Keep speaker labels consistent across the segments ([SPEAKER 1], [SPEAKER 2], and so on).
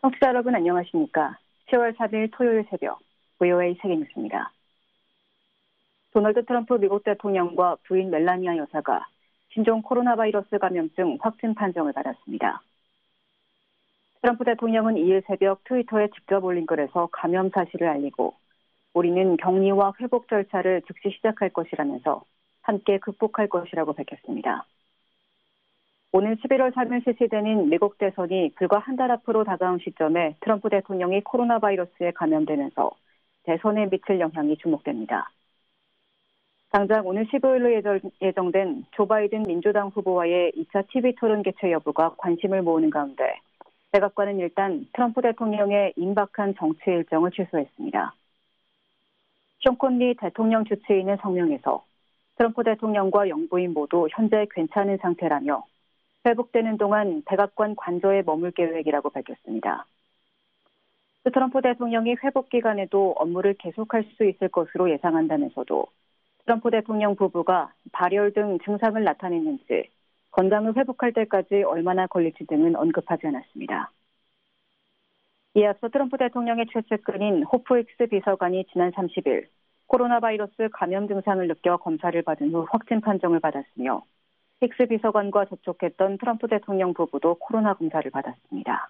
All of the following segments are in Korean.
[SPEAKER 1] 청취자 여러분 안녕하십니까? 10월 4일 토요일 새벽 VOA 세계뉴스입니다. 도널드 트럼프 미국 대통령과 부인 멜라니아 여사가 신종 코로나 바이러스 감염증 확진 판정을 받았습니다. 트럼프 대통령은 2일 새벽 트위터에 직접 올린 글에서 감염 사실을 알리고 우리는 격리와 회복 절차를 즉시 시작할 것이라면서 함께 극복할 것이라고 밝혔습니다. 오늘 11월 3일 실시되는 미국 대선이 불과 한 달 앞으로 다가온 시점에 트럼프 대통령이 코로나 바이러스에 감염되면서 대선에 미칠 영향이 주목됩니다. 당장 오늘 15일로 예정된 조 바이든 민주당 후보와의 2차 TV 토론 개최 여부가 관심을 모으는 가운데 백악관은 일단 트럼프 대통령의 임박한 정치 일정을 취소했습니다. 숀 콘리 대통령 주치의는 성명에서 트럼프 대통령과 영부인 모두 현재 괜찮은 상태라며 회복되는 동안 백악관 관저에 머물 계획이라고 밝혔습니다. 또 트럼프 대통령이 회복 기간에도 업무를 계속할 수 있을 것으로 예상한다면서도 트럼프 대통령 부부가 발열 등 증상을 나타냈는지 건강을 회복할 때까지 얼마나 걸릴지 등은 언급하지 않았습니다. 이에 앞서 트럼프 대통령의 최측근인 호프익스 비서관이 지난 30일 코로나 바이러스 감염 증상을 느껴 검사를 받은 후 확진 판정을 받았으며 힉스 비서관과 접촉했던 트럼프 대통령 부부도 코로나 검사를 받았습니다.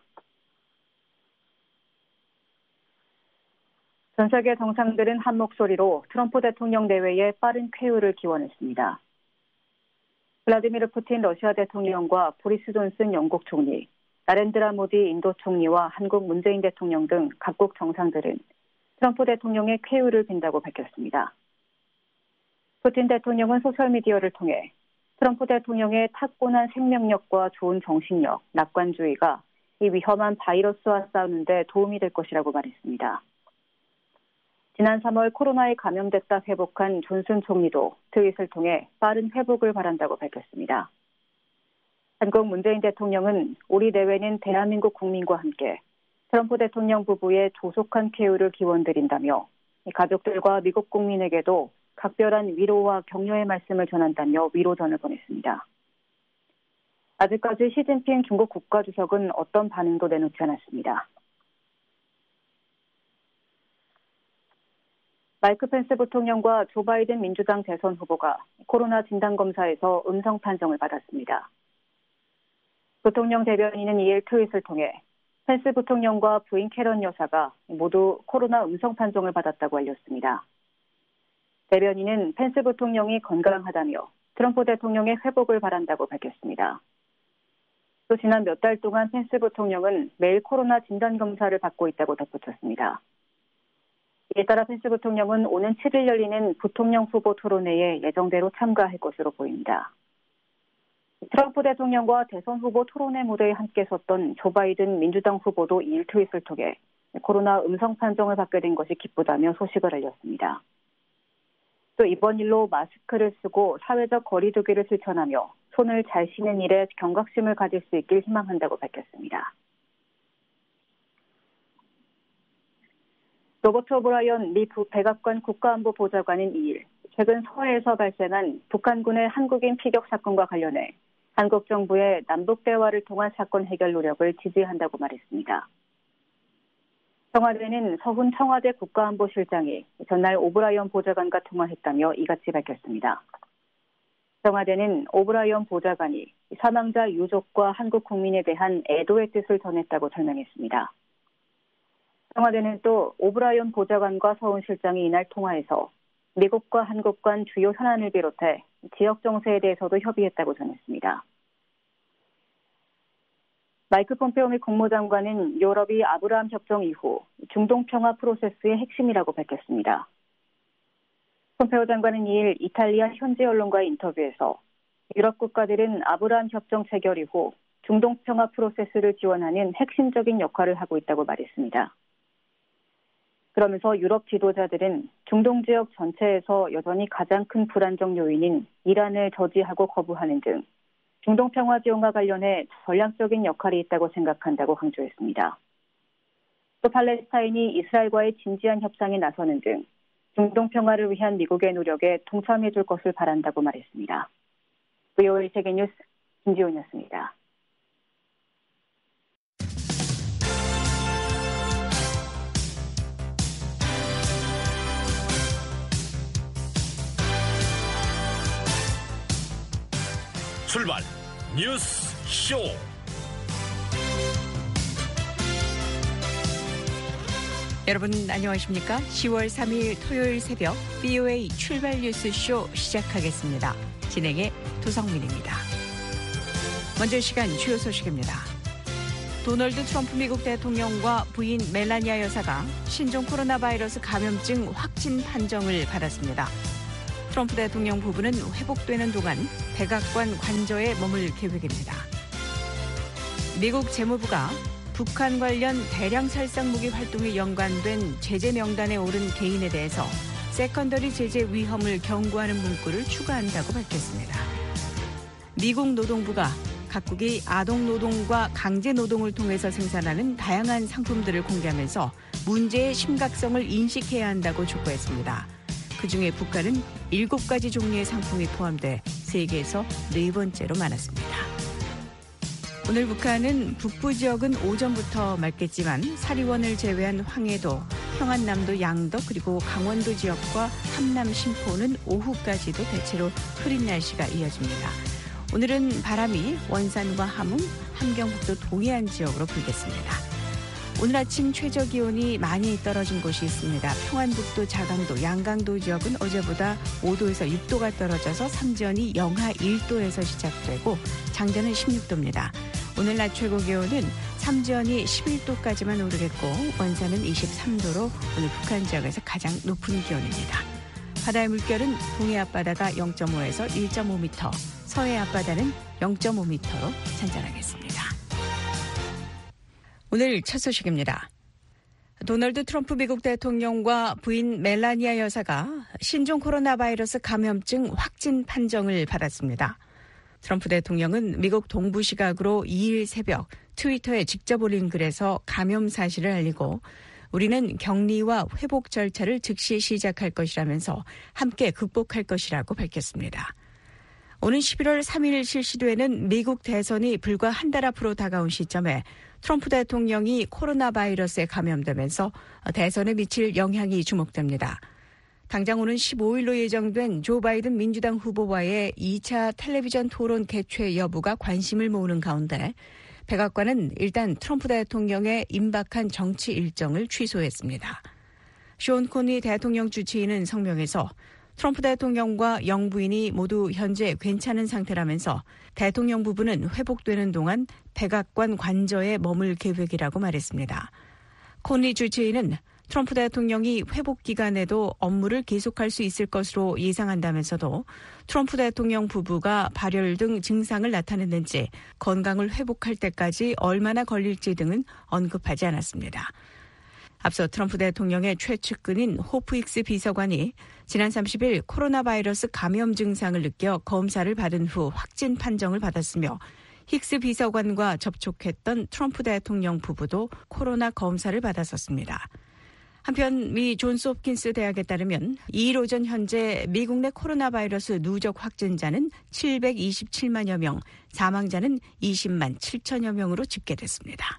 [SPEAKER 1] 전 세계 정상들은 한 목소리로 트럼프 대통령 내외에 빠른 쾌유를 기원했습니다. 블라디미르 푸틴 러시아 대통령과 보리스 존슨 영국 총리, 나렌드라 모디 인도 총리와 한국 문재인 대통령 등 각국 정상들은 트럼프 대통령의 쾌유를 빈다고 밝혔습니다. 푸틴 대통령은 소셜미디어를 통해 트럼프 대통령의 타고난 생명력과 좋은 정신력, 낙관주의가 이 위험한 바이러스와 싸우는 데 도움이 될 것이라고 말했습니다. 지난 3월 코로나에 감염됐다 회복한 존슨 총리도 트윗을 통해 빠른 회복을 바란다고 밝혔습니다. 한국 문재인 대통령은 우리 내외는 대한민국 국민과 함께 트럼프 대통령 부부의 조속한 쾌유를 기원드린다며 가족들과 미국 국민에게도 각별한 위로와 격려의 말씀을 전한다며 위로전을 보냈습니다. 아직까지 시진핑 중국 국가주석은 어떤 반응도 내놓지 않았습니다. 마이크 펜스 부통령과 조 바이든 민주당 대선 후보가 코로나 진단검사에서 음성 판정을 받았습니다. 부통령 대변인은 2일 트윗을 통해 펜스 부통령과 부인 캐런 여사가 모두 코로나 음성 판정을 받았다고 알렸습니다. 대변인은 펜스 부통령이 건강하다며 트럼프 대통령의 회복을 바란다고 밝혔습니다. 또 지난 몇 달 동안 펜스 부통령은 매일 코로나 진단검사를 받고 있다고 덧붙였습니다. 이에 따라 펜스 부통령은 오는 7일 열리는 부통령 후보 토론회에 예정대로 참가할 것으로 보입니다. 트럼프 대통령과 대선 후보 토론회 무대에 함께 섰던 조 바이든 민주당 후보도 2일 트윗을 통해 코로나 음성 판정을 받게 된 것이 기쁘다며 소식을 알렸습니다. 또 이번 일로 마스크를 쓰고 사회적 거리 두기를 실천하며 손을 잘 씻는 일에 경각심을 가질 수 있길 희망한다고 밝혔습니다. 로버트 오브라이언 미 백악관 국가안보보좌관은 2일 최근 서해에서 발생한 북한군의 한국인 피격 사건과 관련해 한국 정부의 남북 대화를 통한 사건 해결 노력을 지지한다고 말했습니다. 청와대는 서훈 청와대 국가안보실장이 전날 오브라이언 보좌관과 통화했다며 이같이 밝혔습니다. 청와대는 오브라이언 보좌관이 사망자 유족과 한국 국민에 대한 애도의 뜻을 전했다고 설명했습니다. 청와대는 또 오브라이언 보좌관과 서훈 실장이 이날 통화에서 미국과 한국 간 주요 현안을 비롯해 지역 정세에 대해서도 협의했다고 전했습니다. 마이크 폼페오 미 국무장관은 유럽이 아브라함 협정 이후 중동 평화 프로세스의 핵심이라고 밝혔습니다. 폼페오 장관은 2일 이탈리아 현지 언론과의 인터뷰에서 유럽 국가들은 아브라함 협정 체결 이후 중동 평화 프로세스를 지원하는 핵심적인 역할을 하고 있다고 말했습니다. 그러면서 유럽 지도자들은 중동 지역 전체에서 여전히 가장 큰 불안정 요인인 이란을 저지하고 거부하는 등 중동 평화 지원과 관련해 전략적인 역할이 있다고 생각한다고 강조했습니다. 또 팔레스타인이 이스라엘과의 진지한 협상에 나서는 등 중동 평화를 위한 미국의 노력에 동참해 줄 것을 바란다고 말했습니다. VOA 세계뉴스 김지훈이었습니다.
[SPEAKER 2] 출발 뉴스 쇼.
[SPEAKER 3] 여러분 안녕하십니까? 10월 3일 토요일 새벽 BOA 출발 뉴스 쇼 시작하겠습니다. 진행의 도성민입니다. 먼저 시간 주요 소식입니다. 도널드 트럼프 미국 대통령과 부인 멜라니아 여사가 신종 코로나 바이러스 감염증 확진 판정을 받았습니다. 트럼프 대통령 부부는 회복되는 동안 백악관 관저에 머물 계획입니다. 미국 재무부가 북한 관련 대량 살상 무기 활동에 연관된 제재 명단에 오른 개인에 대해서 세컨더리 제재 위험을 경고하는 문구를 추가한다고 밝혔습니다. 미국 노동부가 각국이 아동 노동과 강제 노동을 통해서 생산하는 다양한 상품들을 공개하면서 문제의 심각성을 인식해야 한다고 촉구했습니다. 그중에 북한은 7가지 종류의 상품이 포함돼 세계에서 4번째로 많았습니다. 오늘 북한은 북부 지역은 오전부터 맑겠지만 사리원을 제외한 황해도, 평안남도 양덕 그리고 강원도 지역과 함남 신포는 오후까지도 대체로 흐린 날씨가 이어집니다. 오늘은 바람이 원산과 함흥, 함경북도 동해안 지역으로 불겠습니다. 오늘 아침 최저 기온이 많이 떨어진 곳이 있습니다. 평안북도, 자강도, 양강도 지역은 어제보다 5도에서 6도가 떨어져서 삼전이 영하 1도에서 시작되고 장전은 16도입니다. 오늘 낮 최고 기온은 삼전이 11도까지만 오르겠고 원산은 23도로 오늘 북한 지역에서 가장 높은 기온입니다. 바다의 물결은 동해 앞바다가 0.5에서 1.5m, 서해 앞바다는 0.5m로 잔잔하겠습니다. 오늘 첫 소식입니다. 도널드 트럼프 미국 대통령과 부인 멜라니아 여사가 신종 코로나 바이러스 감염증 확진 판정을 받았습니다. 트럼프 대통령은 미국 동부 시각으로 2일 새벽 트위터에 직접 올린 글에서 감염 사실을 알리고 우리는 격리와 회복 절차를 즉시 시작할 것이라면서 함께 극복할 것이라고 밝혔습니다. 오는 11월 3일 실시되는 미국 대선이 불과 한 달 앞으로 다가온 시점에 트럼프 대통령이 코로나 바이러스에 감염되면서 대선에 미칠 영향이 주목됩니다. 당장 오는 15일로 예정된 조 바이든 민주당 후보와의 2차 텔레비전 토론 개최 여부가 관심을 모으는 가운데 백악관은 일단 트럼프 대통령의 임박한 정치 일정을 취소했습니다. 션 코니 대통령 주치의는 성명에서 트럼프 대통령과 영부인이 모두 현재 괜찮은 상태라면서 대통령 부부는 회복되는 동안 백악관 관저에 머물 계획이라고 말했습니다. 코니 주치의는 트럼프 대통령이 회복 기간에도 업무를 계속할 수 있을 것으로 예상한다면서도 트럼프 대통령 부부가 발열 등 증상을 나타냈는지 건강을 회복할 때까지 얼마나 걸릴지 등은 언급하지 않았습니다. 앞서 트럼프 대통령의 최측근인 호프 힉스 비서관이 지난 30일 코로나 바이러스 감염 증상을 느껴 검사를 받은 후 확진 판정을 받았으며 힉스 비서관과 접촉했던 트럼프 대통령 부부도 코로나 검사를 받았었습니다. 한편 미 존스 홉킨스 대학에 따르면 2일 오전 현재 미국 내 코로나 바이러스 누적 확진자는 727만여 명, 사망자는 20만 7천여 명으로 집계됐습니다.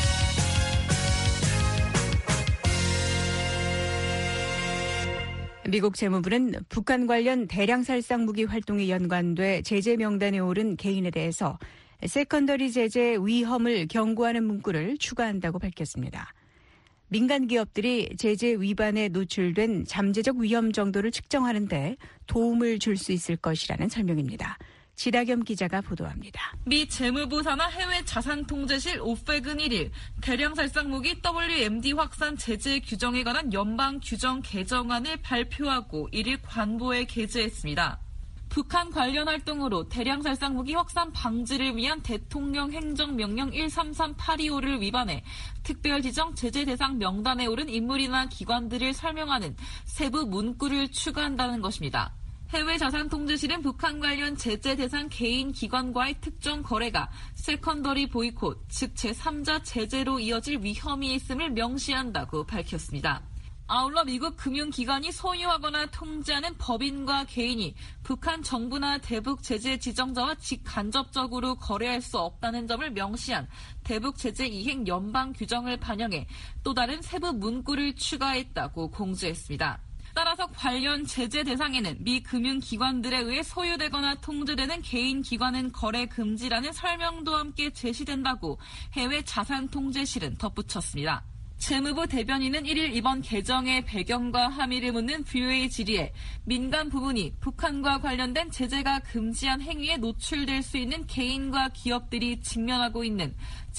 [SPEAKER 3] 미국 재무부는 북한 관련 대량 살상 무기 활동에 연관돼 제재 명단에 오른 개인에 대해서 세컨더리 제재 위험을 경고하는 문구를 추가한다고 밝혔습니다. 민간 기업들이 제재 위반에 노출된 잠재적 위험 정도를 측정하는 데 도움을 줄 수 있을 것이라는 설명입니다. 지다겸 기자가 보도합니다.
[SPEAKER 4] 미 재무부 산하 해외 자산통제실 오펙은 1일 대량 살상 무기 WMD 확산 제재 규정에 관한 연방 규정 개정안을 발표하고 1일 관보에 게재했습니다. 북한 관련 활동으로 대량 살상 무기 확산 방지를 위한 대통령 행정명령 133825를 위반해 특별 지정 제재 대상 명단에 오른 인물이나 기관들을 설명하는 세부 문구를 추가한다는 것입니다. 해외 자산통제실은 북한 관련 제재 대상 개인 기관과의 특정 거래가 세컨더리 보이콧, 즉 제3자 제재로 이어질 위험이 있음을 명시한다고 밝혔습니다. 아울러 미국 금융기관이 소유하거나 통제하는 법인과 개인이 북한 정부나 대북 제재 지정자와 직간접적으로 거래할 수 없다는 점을 명시한 대북 제재 이행 연방 규정을 반영해 또 다른 세부 문구를 추가했다고 공지했습니다. 따라서 관련 제재 대상에는 미 금융기관들에 의해 소유되거나 통제되는 개인 기관은 거래 금지라는 설명도 함께 제시된다고 해외 자산통제실은 덧붙였습니다. 재무부 대변인은 1일 이번 개정의 배경과 함의를 묻는 VOA 질의에 민간 부문이 북한과 관련된 제재가 금지한 행위에 노출될 수 있는 개인과 기업들이 직면하고 있는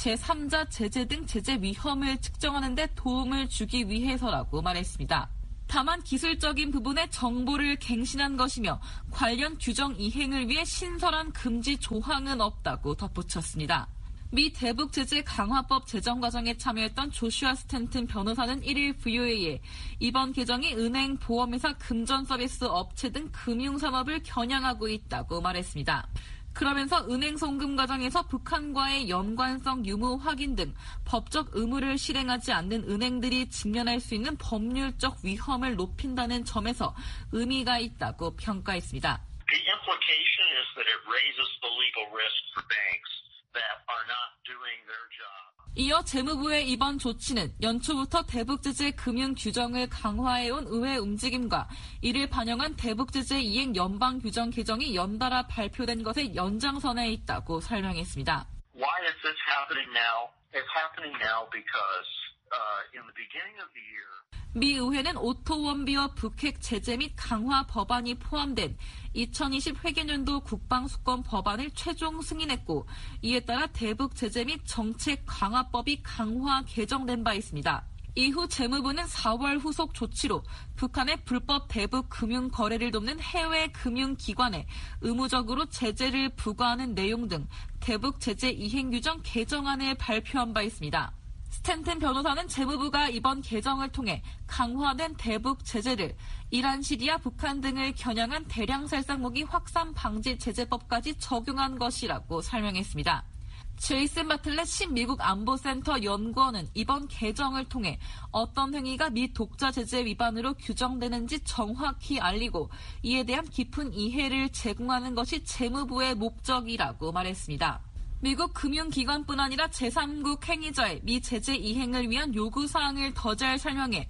[SPEAKER 4] 제3자 제재 등 제재 위험을 측정하는 데 도움을 주기 위해서라고 말했습니다. 다만 기술적인 부분에 정보를 갱신한 것이며 관련 규정 이행을 위해 신설한 금지 조항은 없다고 덧붙였습니다. 미 대북 제재 강화법 제정 과정에 참여했던 조슈아 스탠튼 변호사는 1일 VOA에 이번 개정이 은행, 보험회사, 금전 서비스 업체 등 금융산업을 겨냥하고 있다고 말했습니다. 그러면서 은행 송금 과정에서 북한과의 연관성 유무 확인 등 법적 의무를 실행하지 않는 은행들이 직면할 수 있는 법률적 위험을 높인다는 점에서 의미가 있다고 평가했습니다.
[SPEAKER 5] The implication is that it raises the legal risk for banks that are not doing their job.
[SPEAKER 4] 이어 재무부의 이번 조치는 연초부터 대북제재 금융 규정을 강화해온 의회 움직임과 이를 반영한 대북제재 이행 연방규정 개정이 연달아 발표된 것의 연장선에 있다고 설명했습니다.
[SPEAKER 5] Why is this happening now? It's happening now because in the beginning of the year,
[SPEAKER 4] 미 의회는 오토원비어 북핵 제재 및 강화 법안이 포함된 2020 회계년도 국방수권 법안을 최종 승인했고 이에 따라 대북 제재 및 정책 강화법이 강화 개정된 바 있습니다. 이후 재무부는 4월 후속 조치로 북한의 불법 대북 금융 거래를 돕는 해외 금융기관에 의무적으로 제재를 부과하는 내용 등 대북 제재 이행 규정 개정안을 발표한 바 있습니다. 스탠튼 변호사는 재무부가 이번 개정을 통해 강화된 대북 제재를 이란, 시리아, 북한 등을 겨냥한 대량 살상무기 확산 방지 제재법까지 적용한 것이라고 설명했습니다. 제이슨 바틀렛 신미국 안보센터 연구원은 이번 개정을 통해 어떤 행위가 미 독자 제재 위반으로 규정되는지 정확히 알리고 이에 대한 깊은 이해를 제공하는 것이 재무부의 목적이라고 말했습니다. 미국 금융기관뿐 아니라 제3국 행위자의 미 제재 이행을 위한 요구사항을 더 잘 설명해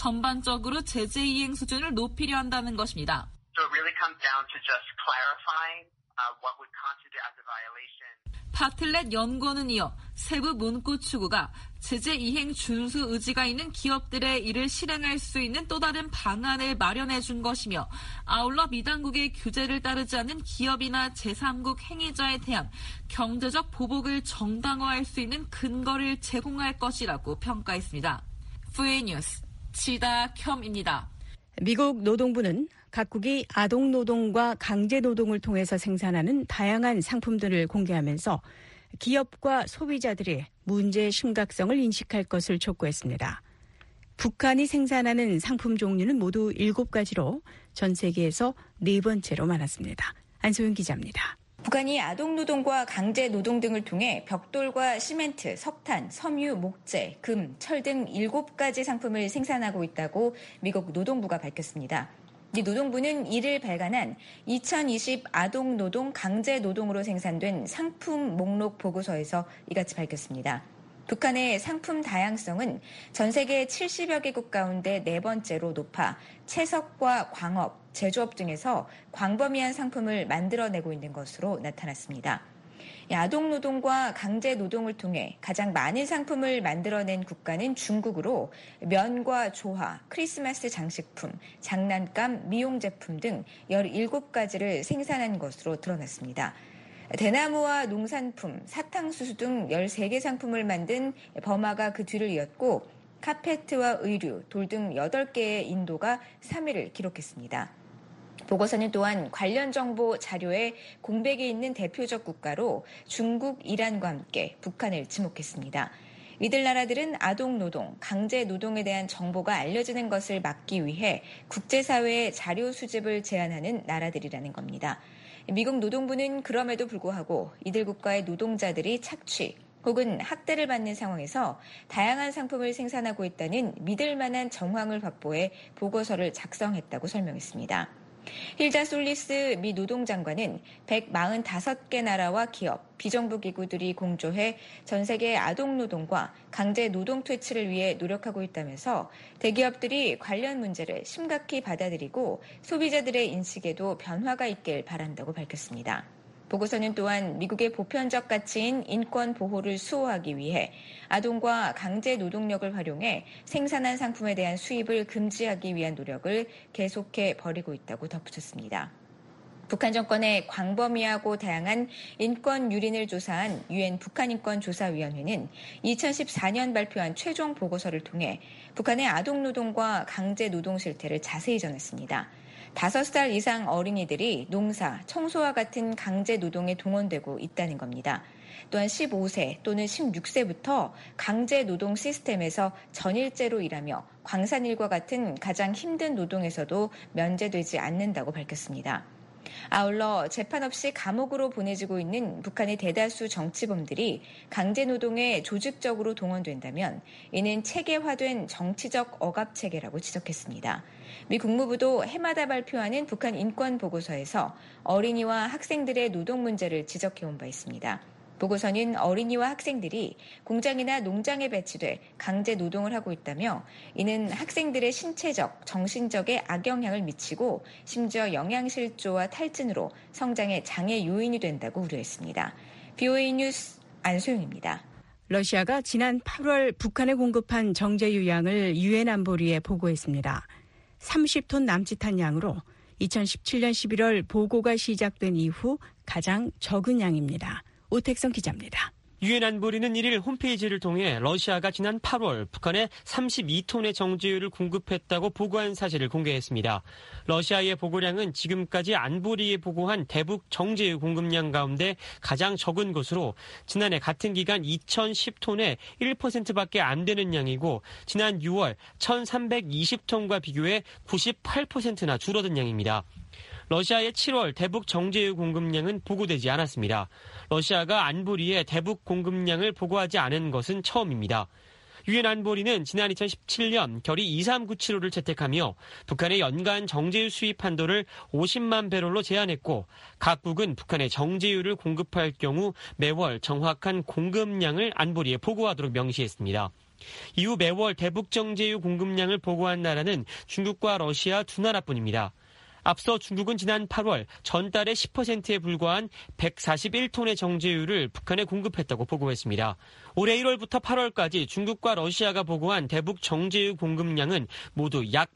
[SPEAKER 4] 전반적으로 제재 이행 수준을 높이려 한다는 것입니다.
[SPEAKER 5] so it really comes down to just clarifying what would constitute as a violation.
[SPEAKER 4] 바틀렛 연구원은 이어 세부 문구 추구가 제재 이행 준수 의지가 있는 기업들의 이를 실행할 수 있는 또 다른 방안을 마련해 준 것이며 아울러 미 당국의 규제를 따르지 않는 기업이나 제3국 행위자에 대한 경제적 보복을 정당화할 수 있는 근거를 제공할 것이라고 평가했습니다. VOA 뉴스 지다켬입니다.
[SPEAKER 3] 미국 노동부는 각국이 아동노동과 강제노동을 통해서 생산하는 다양한 상품들을 공개하면서 기업과 소비자들이 문제의 심각성을 인식할 것을 촉구했습니다. 북한이 생산하는 상품 종류는 모두 7가지로 전 세계에서 4번째로 많았습니다. 안소영 기자입니다.
[SPEAKER 6] 북한이 아동노동과 강제노동 등을 통해 벽돌과 시멘트, 석탄, 섬유, 목재, 금, 철 등 7가지 상품을 생산하고 있다고 미국 노동부가 밝혔습니다. 이 노동부는 이를 발간한 2020 아동노동 강제노동으로 생산된 상품 목록 보고서에서 이같이 밝혔습니다. 북한의 상품 다양성은 전 세계 70여 개국 가운데 4번째로 높아 채석과 광업, 제조업 등에서 광범위한 상품을 만들어내고 있는 것으로 나타났습니다. 아동노동과 강제노동을 통해 가장 많은 상품을 만들어낸 국가는 중국으로 면과 조화, 크리스마스 장식품, 장난감, 미용제품 등 17가지를 생산한 것으로 드러났습니다. 대나무와 농산품, 사탕수수 등 13개 상품을 만든 버마가 그 뒤를 이었고 카페트와 의류, 돌 등 8개의 인도가 3위를 기록했습니다. 보고서는 또한 관련 정보 자료에 공백이 있는 대표적 국가로 중국, 이란과 함께 북한을 지목했습니다. 이들 나라들은 아동노동, 강제노동에 대한 정보가 알려지는 것을 막기 위해 국제사회의 자료 수집을 제한하는 나라들이라는 겁니다. 미국 노동부는 그럼에도 불구하고 이들 국가의 노동자들이 착취 혹은 학대를 받는 상황에서 다양한 상품을 생산하고 있다는 믿을 만한 정황을 확보해 보고서를 작성했다고 설명했습니다. 힐다 솔리스 미 노동장관은 145개 나라와 기업, 비정부 기구들이 공조해 전 세계 아동노동과 강제 노동 퇴치를 위해 노력하고 있다면서 대기업들이 관련 문제를 심각히 받아들이고 소비자들의 인식에도 변화가 있길 바란다고 밝혔습니다. 보고서는 또한 미국의 보편적 가치인 인권 보호를 수호하기 위해 아동과 강제 노동력을 활용해 생산한 상품에 대한 수입을 금지하기 위한 노력을 계속해 벌이고 있다고 덧붙였습니다. 북한 정권의 광범위하고 다양한 인권 유린을 조사한 유엔 북한인권조사위원회는 2014년 발표한 최종 보고서를 통해 북한의 아동노동과 강제노동 실태를 자세히 전했습니다. 5살 이상 어린이들이 농사, 청소와 같은 강제노동에 동원되고 있다는 겁니다. 또한 15세 또는 16세부터 강제노동 시스템에서 전일제로 일하며 광산일과 같은 가장 힘든 노동에서도 면제되지 않는다고 밝혔습니다. 아울러 재판 없이 감옥으로 보내지고 있는 북한의 대다수 정치범들이 강제노동에 조직적으로 동원된다면 이는 체계화된 정치적 억압체계라고 지적했습니다. 미 국무부도 해마다 발표하는 북한 인권보고서에서 어린이와 학생들의 노동 문제를 지적해온 바 있습니다. 보고서는 어린이와 학생들이 공장이나 농장에 배치돼 강제 노동을 하고 있다며 이는 학생들의 신체적, 정신적에 악영향을 미치고 심지어 영양실조와 탈진으로 성장에 장애 요인이 된다고 우려했습니다. BOA 뉴스 안소영입니다.
[SPEAKER 3] 러시아가 지난 8월 북한에 공급한 정제유 양을 유엔 안보리에 보고했습니다. 30톤 남짓한 양으로 2017년 11월 보고가 시작된 이후 가장 적은 양입니다. 오택성 기자입니다.
[SPEAKER 7] 유엔 안보리는 1일 홈페이지를 통해 러시아가 지난 8월 북한에 32톤의 정제유를 공급했다고 보고한 사실을 공개했습니다. 러시아의 보고량은 지금까지 안보리에 보고한 대북 정제유 공급량 가운데 가장 적은 것으로 지난해 같은 기간 2010톤의 1%밖에 안 되는 양이고 지난 6월 1320톤과 비교해 98%나 줄어든 양입니다. 러시아의 7월 대북 정제유 공급량은 보고되지 않았습니다. 러시아가 안보리에 대북 공급량을 보고하지 않은 것은 처음입니다. 유엔 안보리는 지난 2017년 결의 2397호를 채택하며 북한의 연간 정제유 수입 한도를 50만 배럴로 제한했고 각국은 북한에 정제유를 공급할 경우 매월 정확한 공급량을 안보리에 보고하도록 명시했습니다. 이후 매월 대북 정제유 공급량을 보고한 나라는 중국과 러시아 두 나라뿐입니다. 앞서 중국은 지난 8월 전달의 10%에 불과한 141톤의 정제유를 북한에 공급했다고 보고했습니다. 올해 1월부터 8월까지 중국과 러시아가 보고한 대북 정제유 공급량은 모두 약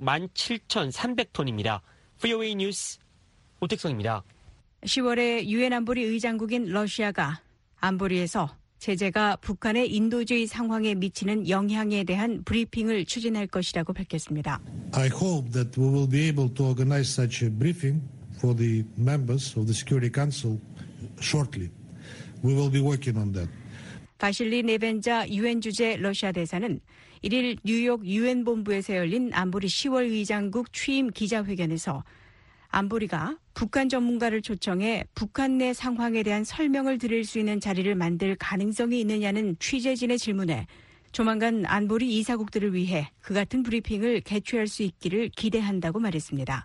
[SPEAKER 7] 17,300톤입니다. BOA 뉴스 오택성입니다.
[SPEAKER 3] 10월에 유엔 안보리 의장국인 러시아가 안보리에서 제재가 북한의 인도주의 상황에 미치는 영향에 대한 브리핑을 추진할 것이라고 밝혔습니다.
[SPEAKER 8] I hope that we will be able to organize such a briefing for the members of the Security Council shortly. We will be working on that.
[SPEAKER 3] 바실리 네벤자 유엔 주재 러시아 대사는 1일 뉴욕 유엔 본부에서 열린 안보리 10월 의장국 취임 기자회견에서 안보리가 북한 전문가를 초청해 북한 내 상황에 대한 설명을 드릴 수 있는 자리를 만들 가능성이 있느냐는 취재진의 질문에 조만간 안보리 이사국들을 위해 그 같은 브리핑을 개최할 수 있기를 기대한다고 말했습니다.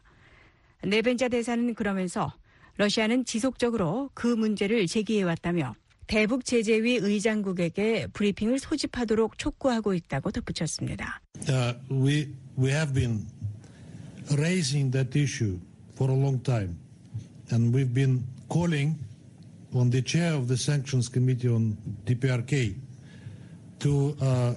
[SPEAKER 3] 네벤자 대사는 그러면서 러시아는 지속적으로 그 문제를 제기해왔다며 대북 제재위 의장국에게 브리핑을 소집하도록 촉구하고 있다고 덧붙였습니다.
[SPEAKER 8] We have been raising that issue for a long time, and we've been calling on the chair of the Sanctions Committee on DPRK to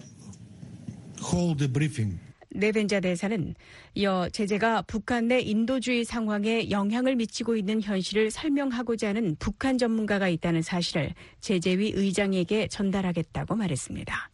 [SPEAKER 8] hold a briefing.
[SPEAKER 3] 네벤자 대사는 이어 제재가 북한 내 인도주의 상황에 영향을 미치고 있는 현실을 설명하고자 하는 북한 전문가가 있다는 사실을 제재위 의장에게 전달하겠다고 말했습니다.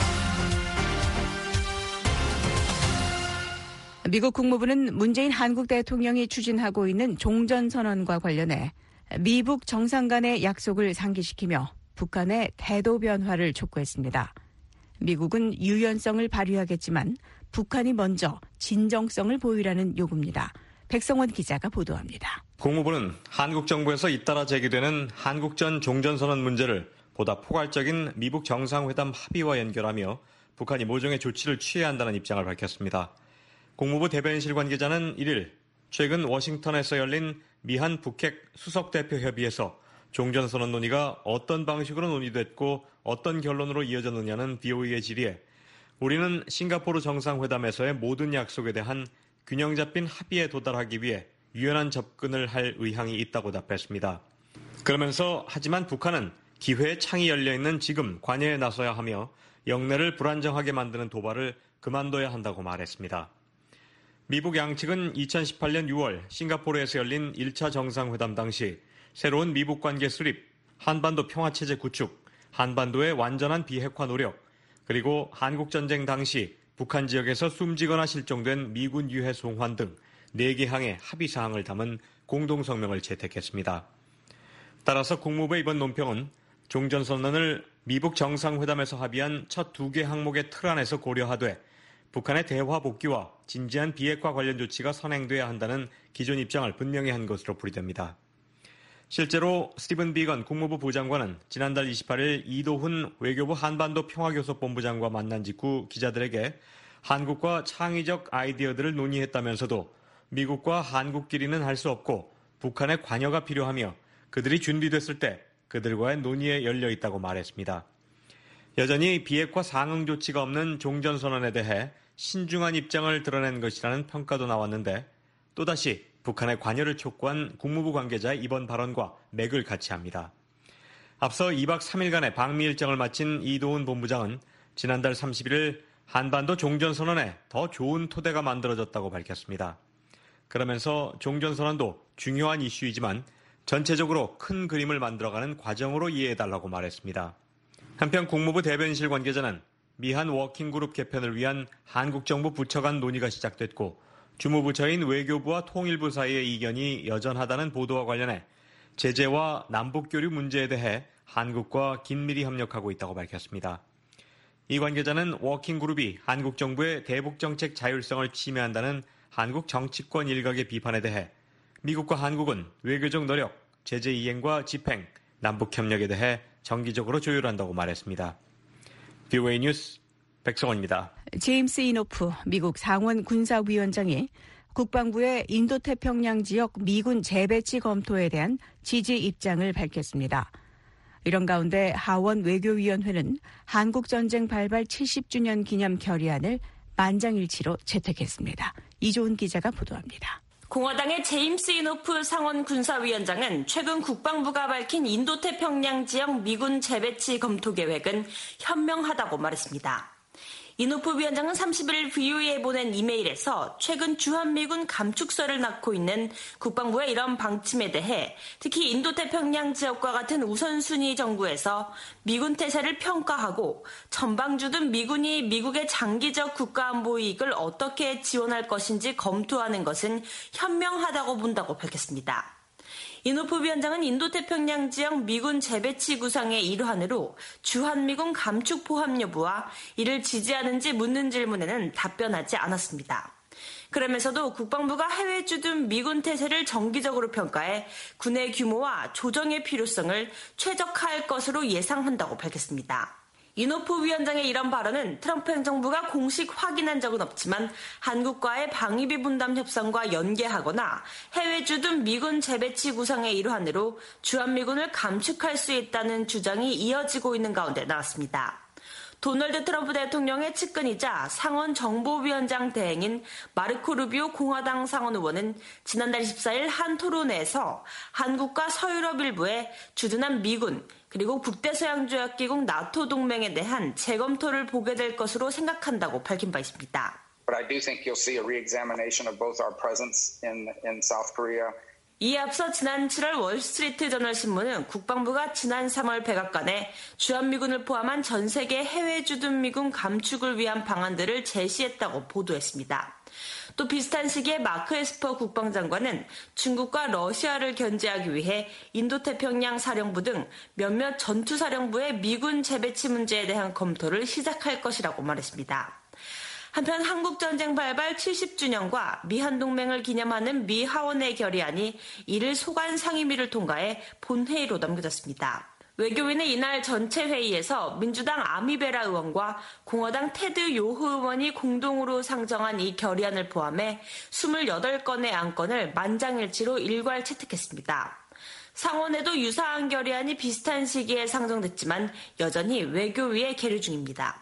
[SPEAKER 3] 미국 국무부는 문재인 한국 대통령이 추진하고 있는 종전선언과 관련해 미북 정상 간의 약속을 상기시키며 북한의 태도 변화를 촉구했습니다. 미국은 유연성을 발휘하겠지만 북한이 먼저 진정성을 보이라는 요구입니다. 백성원 기자가 보도합니다.
[SPEAKER 9] 국무부는 한국 정부에서 잇따라 제기되는 한국전 종전선언 문제를 보다 포괄적인 미북 정상회담 합의와 연결하며 북한이 모종의 조치를 취해야 한다는 입장을 밝혔습니다. 국무부 대변인실 관계자는 1일 최근 워싱턴에서 열린 미한 북핵 수석대표 협의에서 종전선언 논의가 어떤 방식으로 논의됐고 어떤 결론으로 이어졌느냐는 BOE의 질의에 우리는 싱가포르 정상회담에서의 모든 약속에 대한 균형 잡힌 합의에 도달하기 위해 유연한 접근을 할 의향이 있다고 답했습니다. 그러면서 하지만 북한은 기회의 창이 열려있는 지금 관여에 나서야 하며 영내를 불안정하게 만드는 도발을 그만둬야 한다고 말했습니다. 미북 양측은 2018년 6월 싱가포르에서 열린 1차 정상회담 당시 새로운 미북 관계 수립, 한반도 평화체제 구축, 한반도의 완전한 비핵화 노력, 그리고 한국전쟁 당시 북한 지역에서 숨지거나 실종된 미군 유해 송환 등 4개 항의 합의사항을 담은 공동성명을 채택했습니다. 따라서 국무부의 이번 논평은 종전선언을 미북 정상회담에서 합의한 첫 2개 항목의 틀 안에서 고려하되 북한의 대화 복귀와 진지한 비핵화 관련 조치가 선행돼야 한다는 기존 입장을 분명히 한 것으로 풀이됩니다. 실제로 스티븐 비건 국무부 부장관은 지난달 28일 이도훈 외교부 한반도 평화교섭본부장과 만난 직후 기자들에게 한국과 창의적 아이디어들을 논의했다면서도 미국과 한국끼리는 할 수 없고 북한의 관여가 필요하며 그들이 준비됐을 때 그들과의 논의에 열려 있다고 말했습니다. 여전히 비핵화 상응 조치가 없는 종전선언에 대해 신중한 입장을 드러낸 것이라는 평가도 나왔는데 또다시 북한의 관여를 촉구한 국무부 관계자의 이번 발언과 맥을 같이 합니다. 앞서 2박 3일간의 방미 일정을 마친 이도훈 본부장은 지난달 31일 한반도 종전선언에 더 좋은 토대가 만들어졌다고 밝혔습니다. 그러면서 종전선언도 중요한 이슈이지만 전체적으로 큰 그림을 만들어가는 과정으로 이해해달라고 말했습니다. 한편 국무부 대변인실 관계자는 미한 워킹그룹 개편을 위한 한국 정부 부처 간 논의가 시작됐고 주무부처인 외교부와 통일부 사이의 이견이 여전하다는 보도와 관련해 제재와 남북교류 문제에 대해 한국과 긴밀히 협력하고 있다고 밝혔습니다. 이 관계자는 워킹그룹이 한국 정부의 대북정책 자율성을 침해한다는 한국 정치권 일각의 비판에 대해 미국과 한국은 외교적 노력, 제재 이행과 집행, 남북협력에 대해 정기적으로 조율한다고 말했습니다. BOA 뉴스 백성원입니다.
[SPEAKER 3] 제임스 이노프 미국 상원 군사위원장이 국방부의 인도태평양 지역 미군 재배치 검토에 대한 지지 입장을 밝혔습니다. 이런 가운데 하원 외교위원회는 한국전쟁 발발 70주년 기념 결의안을 만장일치로 채택했습니다. 이조은 기자가 보도합니다.
[SPEAKER 10] 공화당의 제임스 이노프 상원 군사위원장은 최근 국방부가 밝힌 인도태평양 지역 미군 재배치 검토 계획은 현명하다고 말했습니다. 이노프 위원장은 31일 VOA에 보낸 이메일에서 최근 주한미군 감축설을 낳고 있는 국방부의 이런 방침에 대해 특히 인도태평양 지역과 같은 우선순위 정구에서 미군 태세를 평가하고 전방주둔 미군이 미국의 장기적 국가안보 이익을 어떻게 지원할 것인지 검토하는 것은 현명하다고 본다고 밝혔습니다. 이노프 위원장은 인도태평양 지역 미군 재배치 구상의 일환으로 주한미군 감축 포함 여부와 이를 지지하는지 묻는 질문에는 답변하지 않았습니다. 그러면서도 국방부가 해외 주둔 미군 태세를 정기적으로 평가해 군의 규모와 조정의 필요성을 최적화할 것으로 예상한다고 밝혔습니다. 이노프 위원장의 이런 발언은 트럼프 행정부가 공식 확인한 적은 없지만 한국과의 방위비 분담 협상과 연계하거나 해외 주둔 미군 재배치 구상의 일환으로 주한미군을 감축할 수 있다는 주장이 이어지고 있는 가운데 나왔습니다. 도널드 트럼프 대통령의 측근이자 상원 정보위원장 대행인 마르코 루비오 공화당 상원 의원은 지난달 24일 한 토론회에서 한국과 서유럽 일부의 주둔한 미군 그리고 북대서양조약기구 나토 동맹에 대한 재검토를 보게 될 것으로 생각한다고 밝힌 바 있습니다.
[SPEAKER 11] But I do think you'll see a re-examination of both our presence in South Korea.
[SPEAKER 10] 이에 앞서 지난 7월 월스트리트 저널 신문은 국방부가 지난 3월 백악관에 주한미군을 포함한 전 세계 해외 주둔 미군 감축을 위한 방안들을 제시했다고 보도했습니다. 또 비슷한 시기에 마크 에스퍼 국방장관은 중국과 러시아를 견제하기 위해 인도태평양 사령부 등 몇몇 전투사령부의 미군 재배치 문제에 대한 검토를 시작할 것이라고 말했습니다. 한편 한국전쟁 발발 70주년과 미한동맹을 기념하는 미 하원의 결의안이 이를 소관 상임위를 통과해 본회의로 넘겨졌습니다. 외교위는 이날 전체 회의에서 민주당 아미베라 의원과 공화당 테드 요흐 의원이 공동으로 상정한 이 결의안을 포함해 28건의 안건을 만장일치로 일괄 채택했습니다. 상원에도 유사한 결의안이 비슷한 시기에 상정됐지만 여전히 외교위에 계류 중입니다.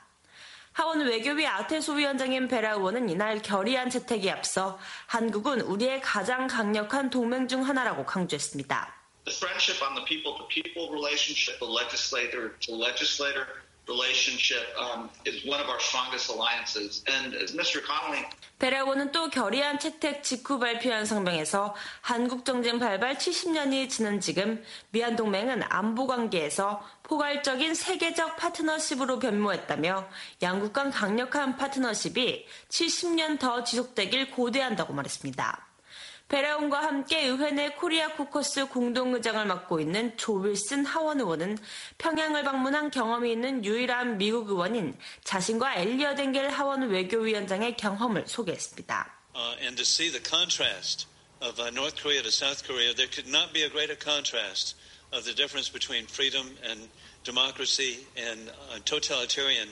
[SPEAKER 10] 하원 외교위 아테소 위원장인 베라 의원은 이날 결의안 채택에 앞서 한국은 우리의 가장 강력한 동맹 중 하나라고 강조했습니다.
[SPEAKER 11] The friendship on the people-to-people relationship, the legislator-to-legislator relationship is one of our strongest alliances. And as Mr. Connolly
[SPEAKER 10] 베라 의원은 또 결의안 채택 직후 발표한 성명에서 한국 정쟁 발발 70년이 지난 지금 미한 동맹은 안보 관계에서 포괄적인 세계적 파트너십으로 변모했다며 양국 간 강력한 파트너십이 70년 더 지속되길 고대한다고 말했습니다. 베라 의원과 함께 의회 내 코리아 코커스 공동의장을 맡고 있는 조 윌슨 하원 의원은 평양을 방문한 경험이 있는 유일한 미국 의원인 자신과 엘리엇 엥겔 하원 외교위원장의 경험을 소개했습니다.
[SPEAKER 12] And to see the contrast of North Korea to South Korea, there could not be a greater contrast of the difference between freedom and democracy and totalitarian.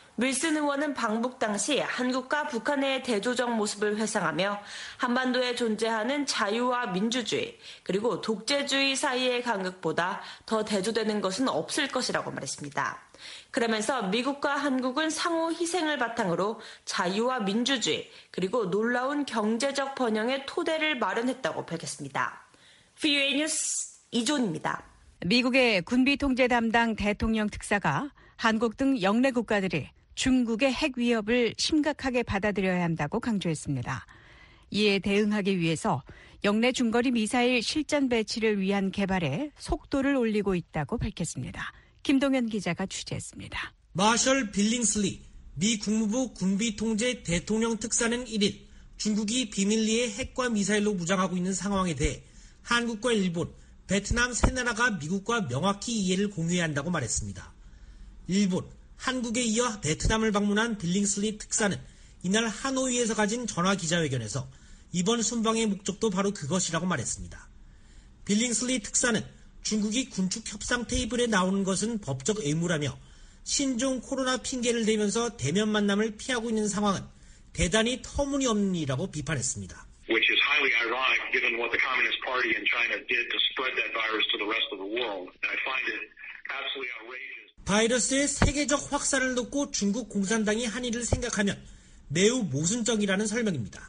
[SPEAKER 10] 윌슨 의원은 방북 당시 한국과 북한의 대조적 모습을 회상하며 한반도에 존재하는 자유와 민주주의 그리고 독재주의 사이의 간극보다 더 대조되는 것은 없을 것이라고 말했습니다. 그러면서 미국과 한국은 상호 희생을 바탕으로 자유와 민주주의 그리고 놀라운 경제적 번영의 토대를 마련했다고 밝혔습니다. VOA 뉴스 이존입니다.
[SPEAKER 3] 미국의 군비 통제 담당 대통령 특사가 한국 등 영내 국가들이 중국의 핵 위협을 심각하게 받아들여야 한다고 강조했습니다. 이에 대응하기 위해서 영내 중거리 미사일 실전 배치를 위한 개발에 속도를 올리고 있다고 밝혔습니다. 김동현 기자가 취재했습니다.
[SPEAKER 13] 마셜 빌링슬리 미 국무부 군비 통제 대통령 특사는 1일 중국이 비밀리에 핵과 미사일로 무장하고 있는 상황에 대해 한국과 일본, 베트남 세 나라가 미국과 명확히 이해를 공유해야 한다고 말했습니다. 일본, 한국에 이어 베트남을 방문한 빌링슬리 특사는 이날 하노이에서 가진 전화 기자회견에서 이번 순방의 목적도 바로 그것이라고 말했습니다. 빌링슬리 특사는 중국이 군축 협상 테이블에 나오는 것은 법적 의무라며 신종 코로나 핑계를 대면서 대면 만남을 피하고 있는 상황은 대단히 터무니없는 일이라고 비판했습니다.
[SPEAKER 5] Which is highly ironic given what the Communist Party in China did to spread that virus to the rest of the world. And I find it absolutely outrageous.
[SPEAKER 13] 바이러스의 세계적 확산을 놓고 중국 공산당이 한 일을 생각하면 매우 모순적이라는 설명입니다.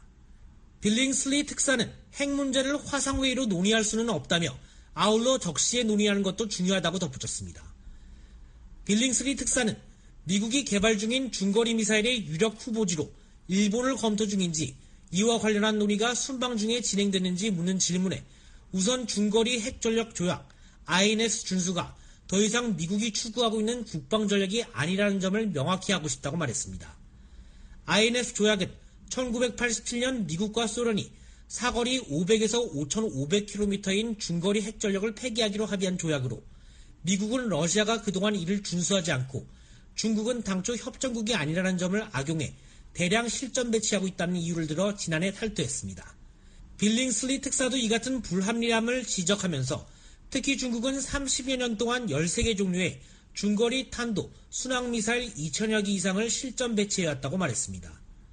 [SPEAKER 13] 빌링슬리 특사는 핵 문제를 화상회의로 논의할 수는 없다며 아울러 적시에 논의하는 것도 중요하다고 덧붙였습니다. 빌링슬리 특사는 미국이 개발 중인 중거리 미사일의 유력 후보지로 일본을 검토 중인지 이와 관련한 논의가 순방 중에 진행됐는지 묻는 질문에 우선 중거리 핵전력 조약 INF 준수가 더 이상 미국이 추구하고 있는 국방전략이 아니라는 점을 명확히 하고 싶다고 말했습니다. INF 조약은 1987년 미국과 소련이 사거리 500에서 5,500km인 중거리 핵전력을 폐기하기로 합의한 조약으로 미국은 러시아가 그동안 이를 준수하지 않고 중국은 당초 협정국이 아니라는 점을 악용해 대량 실전 배치하고 있다는 이유를 들어 지난해 탈퇴했습니다. 빌링슬리 특사도 이 같은 불합리함을 지적하면서 특히 중국은 30여 년 동안 13개 종류의 중거리 탄도 순항미사일 2,000여 기 이상을 실전 배치해왔다고 말했습니다.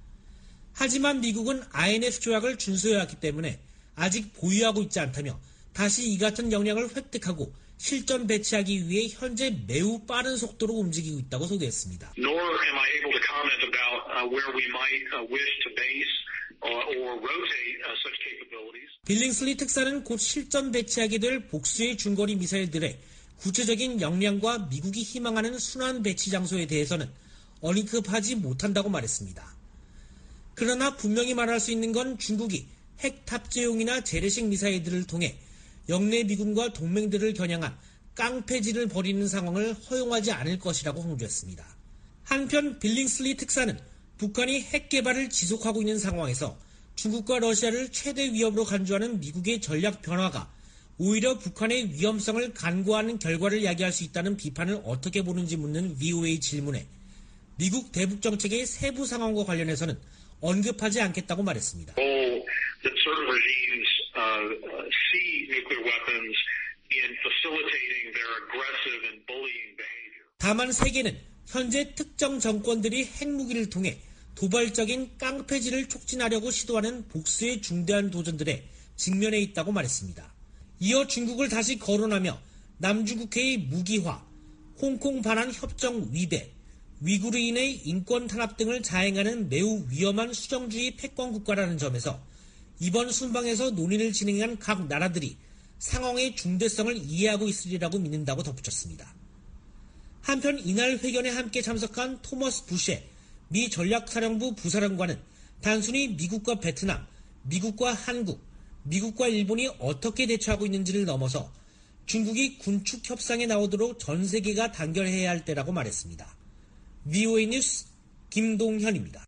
[SPEAKER 13] 하지만 미국은 INF 조약을 준수해왔기 때문에 아직 보유하고 있지 않다며 다시 이 같은 역량을 획득하고 실전 배치하기 위해 현재 매우 빠른 속도로 움직이고 있다고 소개했습니다.
[SPEAKER 5] Nor am I able to comment about where we might wish to base or rotate such capabilities.
[SPEAKER 13] 빌링슬리 특사는 곧 실전 배치하게 될 복수의 중거리 미사일들의 구체적인 역량과 미국이 희망하는 순환 배치 장소에 대해서는 언급하지 못한다고 말했습니다. 그러나 분명히 말할 수 있는 건 중국이 핵 탑재용이나 재래식 미사일들을 통해 영내 미군과 동맹들을 겨냥한 깡패질을 벌이는 상황을 허용하지 않을 것이라고 강조했습니다. 한편 빌링슬리 특사는 북한이 핵 개발을 지속하고 있는 상황에서 중국과 러시아를 최대 위협으로 간주하는 미국의 전략 변화가 오히려 북한의 위험성을 간과하는 결과를 야기할 수 있다는 비판을 어떻게 보는지 묻는 VOA 질문에 미국 대북 정책의 세부 상황과 관련해서는 언급하지 않겠다고 말했습니다.
[SPEAKER 5] That certain regimes see nuclear weapons in facilitating their aggressive and bullying behavior.
[SPEAKER 13] 다만 세계는 현재 특정 정권들이 핵무기를 통해 도발적인 깡패질을 촉진하려고 시도하는 복수의 중대한 도전들에 직면해 있다고 말했습니다. 이어 중국을 다시 거론하며 남중국해의 무기화, 홍콩 반환 협정 위배, 위구르인의 인권 탄압 등을 자행하는 매우 위험한 수정주의 패권 국가라는 점에서 이번 순방에서 논의를 진행한 각 나라들이 상황의 중대성을 이해하고 있으리라고 믿는다고 덧붙였습니다. 한편 이날 회견에 함께 참석한 토머스 부셰 미 전략사령부 부사령관은 단순히 미국과 베트남, 미국과 한국, 미국과 일본이 어떻게 대처하고 있는지를 넘어서 중국이 군축 협상에 나오도록 전 세계가 단결해야 할 때라고 말했습니다. VOA 뉴스 김동현입니다.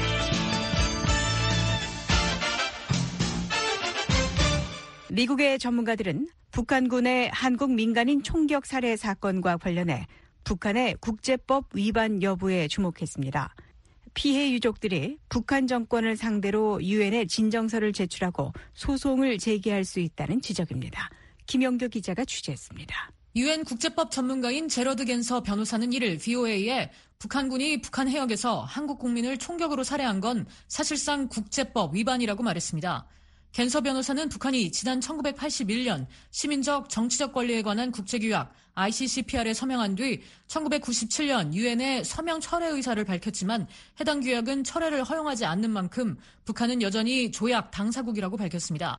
[SPEAKER 3] 미국의 전문가들은 북한군의 한국 민간인 총격 살해 사건과 관련해 북한의 국제법 위반 여부에 주목했습니다. 피해 유족들이 북한 정권을 상대로 유엔에 진정서를 제출하고 소송을 제기할 수 있다는 지적입니다. 김영교 기자가 취재했습니다.
[SPEAKER 14] 유엔 국제법 전문가인 제러드 겐서 변호사는 이를 VOA에 북한군이 북한 해역에서 한국 국민을 총격으로 살해한 건 사실상 국제법 위반이라고 말했습니다. 겐서 변호사는 북한이 지난 1981년 시민적 정치적 권리에 관한 국제규약 ICCPR에 서명한 뒤 1997년 유엔에 서명 철회 의사를 밝혔지만 해당 규약은 철회를 허용하지 않는 만큼 북한은 여전히 조약 당사국이라고 밝혔습니다.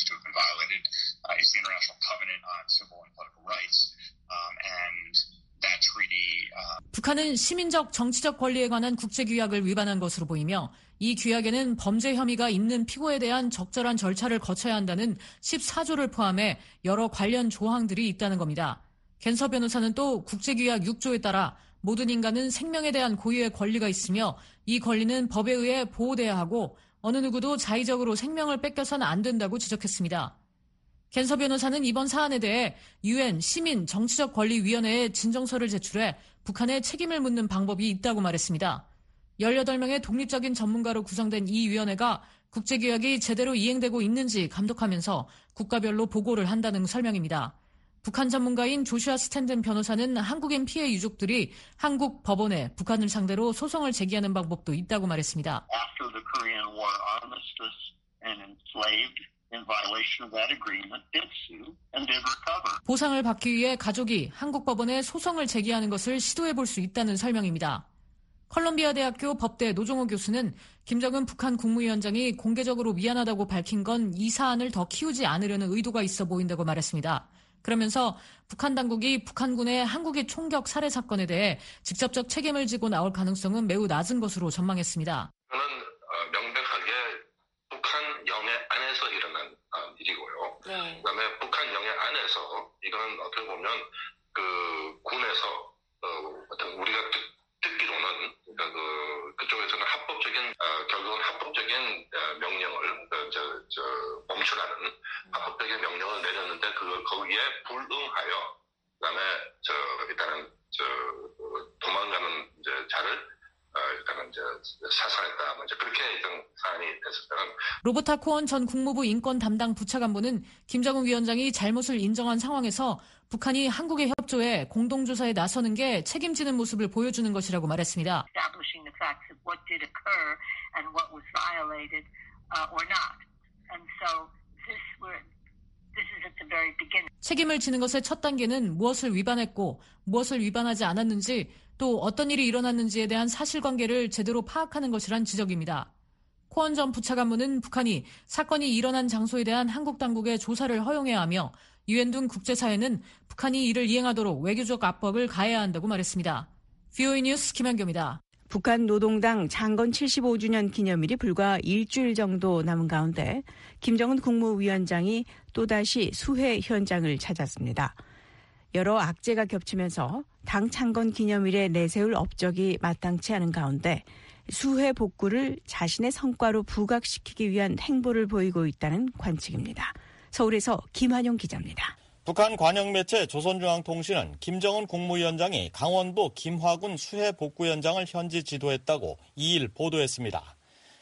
[SPEAKER 14] 북한은 시민적 정치적 권리에 관한 국제규약을 위반한 것으로 보이며 이 규약에는 범죄 혐의가 있는 피고에 대한 적절한 절차를 거쳐야 한다는 14조를 포함해 여러 관련 조항들이 있다는 겁니다. 겐서 변호사는 또 국제규약 6조에 따라 모든 인간은 생명에 대한 고유의 권리가 있으며 이 권리는 법에 의해 보호돼야 하고 어느 누구도 자의적으로 생명을 뺏겨서는 안 된다고 지적했습니다. 겐서 변호사는 이번 사안에 대해 유엔 시민 정치적 권리 위원회에 진정서를 제출해 북한에 책임을 묻는 방법이 있다고 말했습니다. 18명의 독립적인 전문가로 구성된 이 위원회가 국제규약이 제대로 이행되고 있는지 감독하면서 국가별로 보고를 한다는 설명입니다. 북한 전문가인 조슈아 스탠든 변호사는 한국인 피해 유족들이 한국 법원에 북한을 상대로 소송을 제기하는 방법도 있다고 말했습니다.
[SPEAKER 15] After the Korean War, armistice and enslaved in violation of that agreement did sue and did recover.
[SPEAKER 14] 보상을 받기 위해 가족이 한국 법원에 소송을 제기하는 것을 시도해 볼 수 있다는 설명입니다. 컬럼비아 대학교 법대 노종호 교수는 김정은 북한 국무위원장이 공개적으로 미안하다고 밝힌 건 이 사안을 더 키우지 않으려는 의도가 있어 보인다고 말했습니다. 그러면서 북한 당국이 북한군의 한국의 총격 살해 사건에 대해 직접적 책임을 지고 나올 가능성은 매우 낮은 것으로 전망했습니다.
[SPEAKER 16] 저는 명백하게 북한 영해 안에서 일어난 일이고요. 네. 그다음에 북한 영해 안에서 이거는 어떻게 보면 그 군에서 어떤 우리가 듣기로는 그쪽에서는 결국은 합법적인 명령을 멈추라는 합법적인 명령을 내렸는데 거기에 불응하여 그다음에 일단은 도망가는 자를 일단은 사살했다. 그렇게 일단 사안이 됐었다는.
[SPEAKER 14] 로버타 코언 전 국무부 인권 담당 부차관보는 김정은 위원장이 잘못을 인정한 상황에서 북한이 한국의 협조에 공동조사에 나서는 게 책임지는 모습을 보여주는 것이라고 말했습니다. 책임을 지는 것의 첫 단계는 무엇을 위반했고 무엇을 위반하지 않았는지 또 어떤 일이 일어났는지에 대한 사실관계를 제대로 파악하는 것이란 지적입니다. 코언 전 부차관보는 북한이 사건이 일어난 장소에 대한 한국 당국의 조사를 허용해야 하며 유엔 등 국제사회는 북한이 이를 이행하도록 외교적 압박을 가해야 한다고 말했습니다. VOA 뉴스 김현교입니다.
[SPEAKER 3] 북한 노동당 창건 75주년 기념일이 불과 일주일 정도 남은 가운데 김정은 국무위원장이 또다시 수해 현장을 찾았습니다. 여러 악재가 겹치면서 당 창건 기념일에 내세울 업적이 마땅치 않은 가운데 수해 복구를 자신의 성과로 부각시키기 위한 행보를 보이고 있다는 관측입니다. 서울에서 김한용 기자입니다.
[SPEAKER 17] 북한 관영 매체 조선중앙통신은 김정은 국무위원장이 강원도 김화군 수해 복구 현장을 현지 지도했다고 2일 보도했습니다.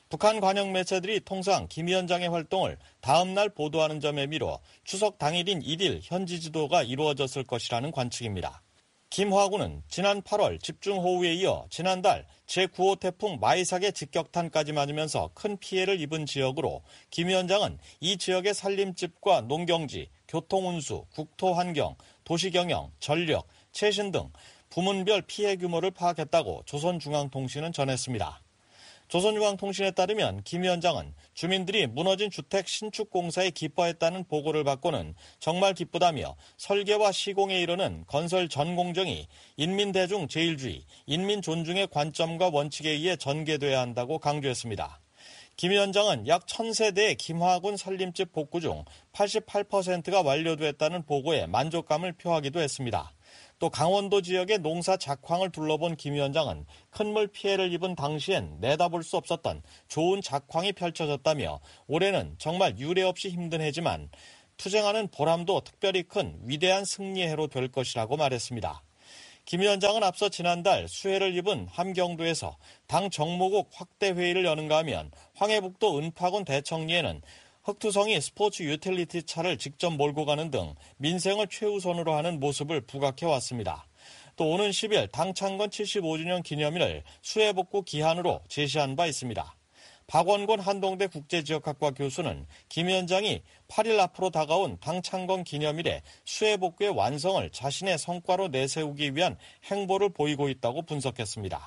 [SPEAKER 17] 북한 관영 매체들이 통상 김 위원장의 활동을 다음 날 보도하는 점에 미뤄 추석 당일인 1일 현지 지도가 이루어졌을 것이라는 관측입니다. 김 화군은 지난 8월 집중호우에 이어 지난달 제9호 태풍 마이삭의 직격탄까지 맞으면서 큰 피해를 입은 지역으로 김 위원장은 이 지역의 산림집과 농경지, 교통운수, 국토환경, 도시경영, 전력, 최신 등 부문별 피해 규모를 파악했다고 조선중앙통신은 전했습니다. 조선중앙통신에 따르면 김 위원장은 주민들이 무너진 주택 신축 공사에 기뻐했다는 보고를 받고는 정말 기쁘다며 설계와 시공에 이르는 건설 전 공정이 인민대중 제일주의, 인민 존중의 관점과 원칙에 의해 전개돼야 한다고 강조했습니다. 김 위원장은 약 1000세대의 김화군 산림집 복구 중 88%가 완료됐다는 보고에 만족감을 표하기도 했습니다. 또 강원도 지역의 농사 작황을 둘러본 김 위원장은 큰 물 피해를 입은 당시엔 내다볼 수 없었던 좋은 작황이 펼쳐졌다며 올해는 정말 유례 없이 힘든 해지만 투쟁하는 보람도 특별히 큰 위대한 승리의 해로 될 것이라고 말했습니다. 김 위원장은 앞서 지난달 수해를 입은 함경도에서 당 정무국 확대 회의를 여는가 하면 황해북도 은파군 대청리에는 흑투성이 스포츠 유틸리티 차를 직접 몰고 가는 등 민생을 최우선으로 하는 모습을 부각해왔습니다. 또 오는 10일 당 창건 75주년 기념일을 수해복구 기한으로 제시한 바 있습니다. 박원곤 한동대 국제지역학과 교수는 김 위원장이 8일 앞으로 다가온 당 창건 기념일에 수해복구의 완성을 자신의 성과로 내세우기 위한 행보를 보이고 있다고 분석했습니다.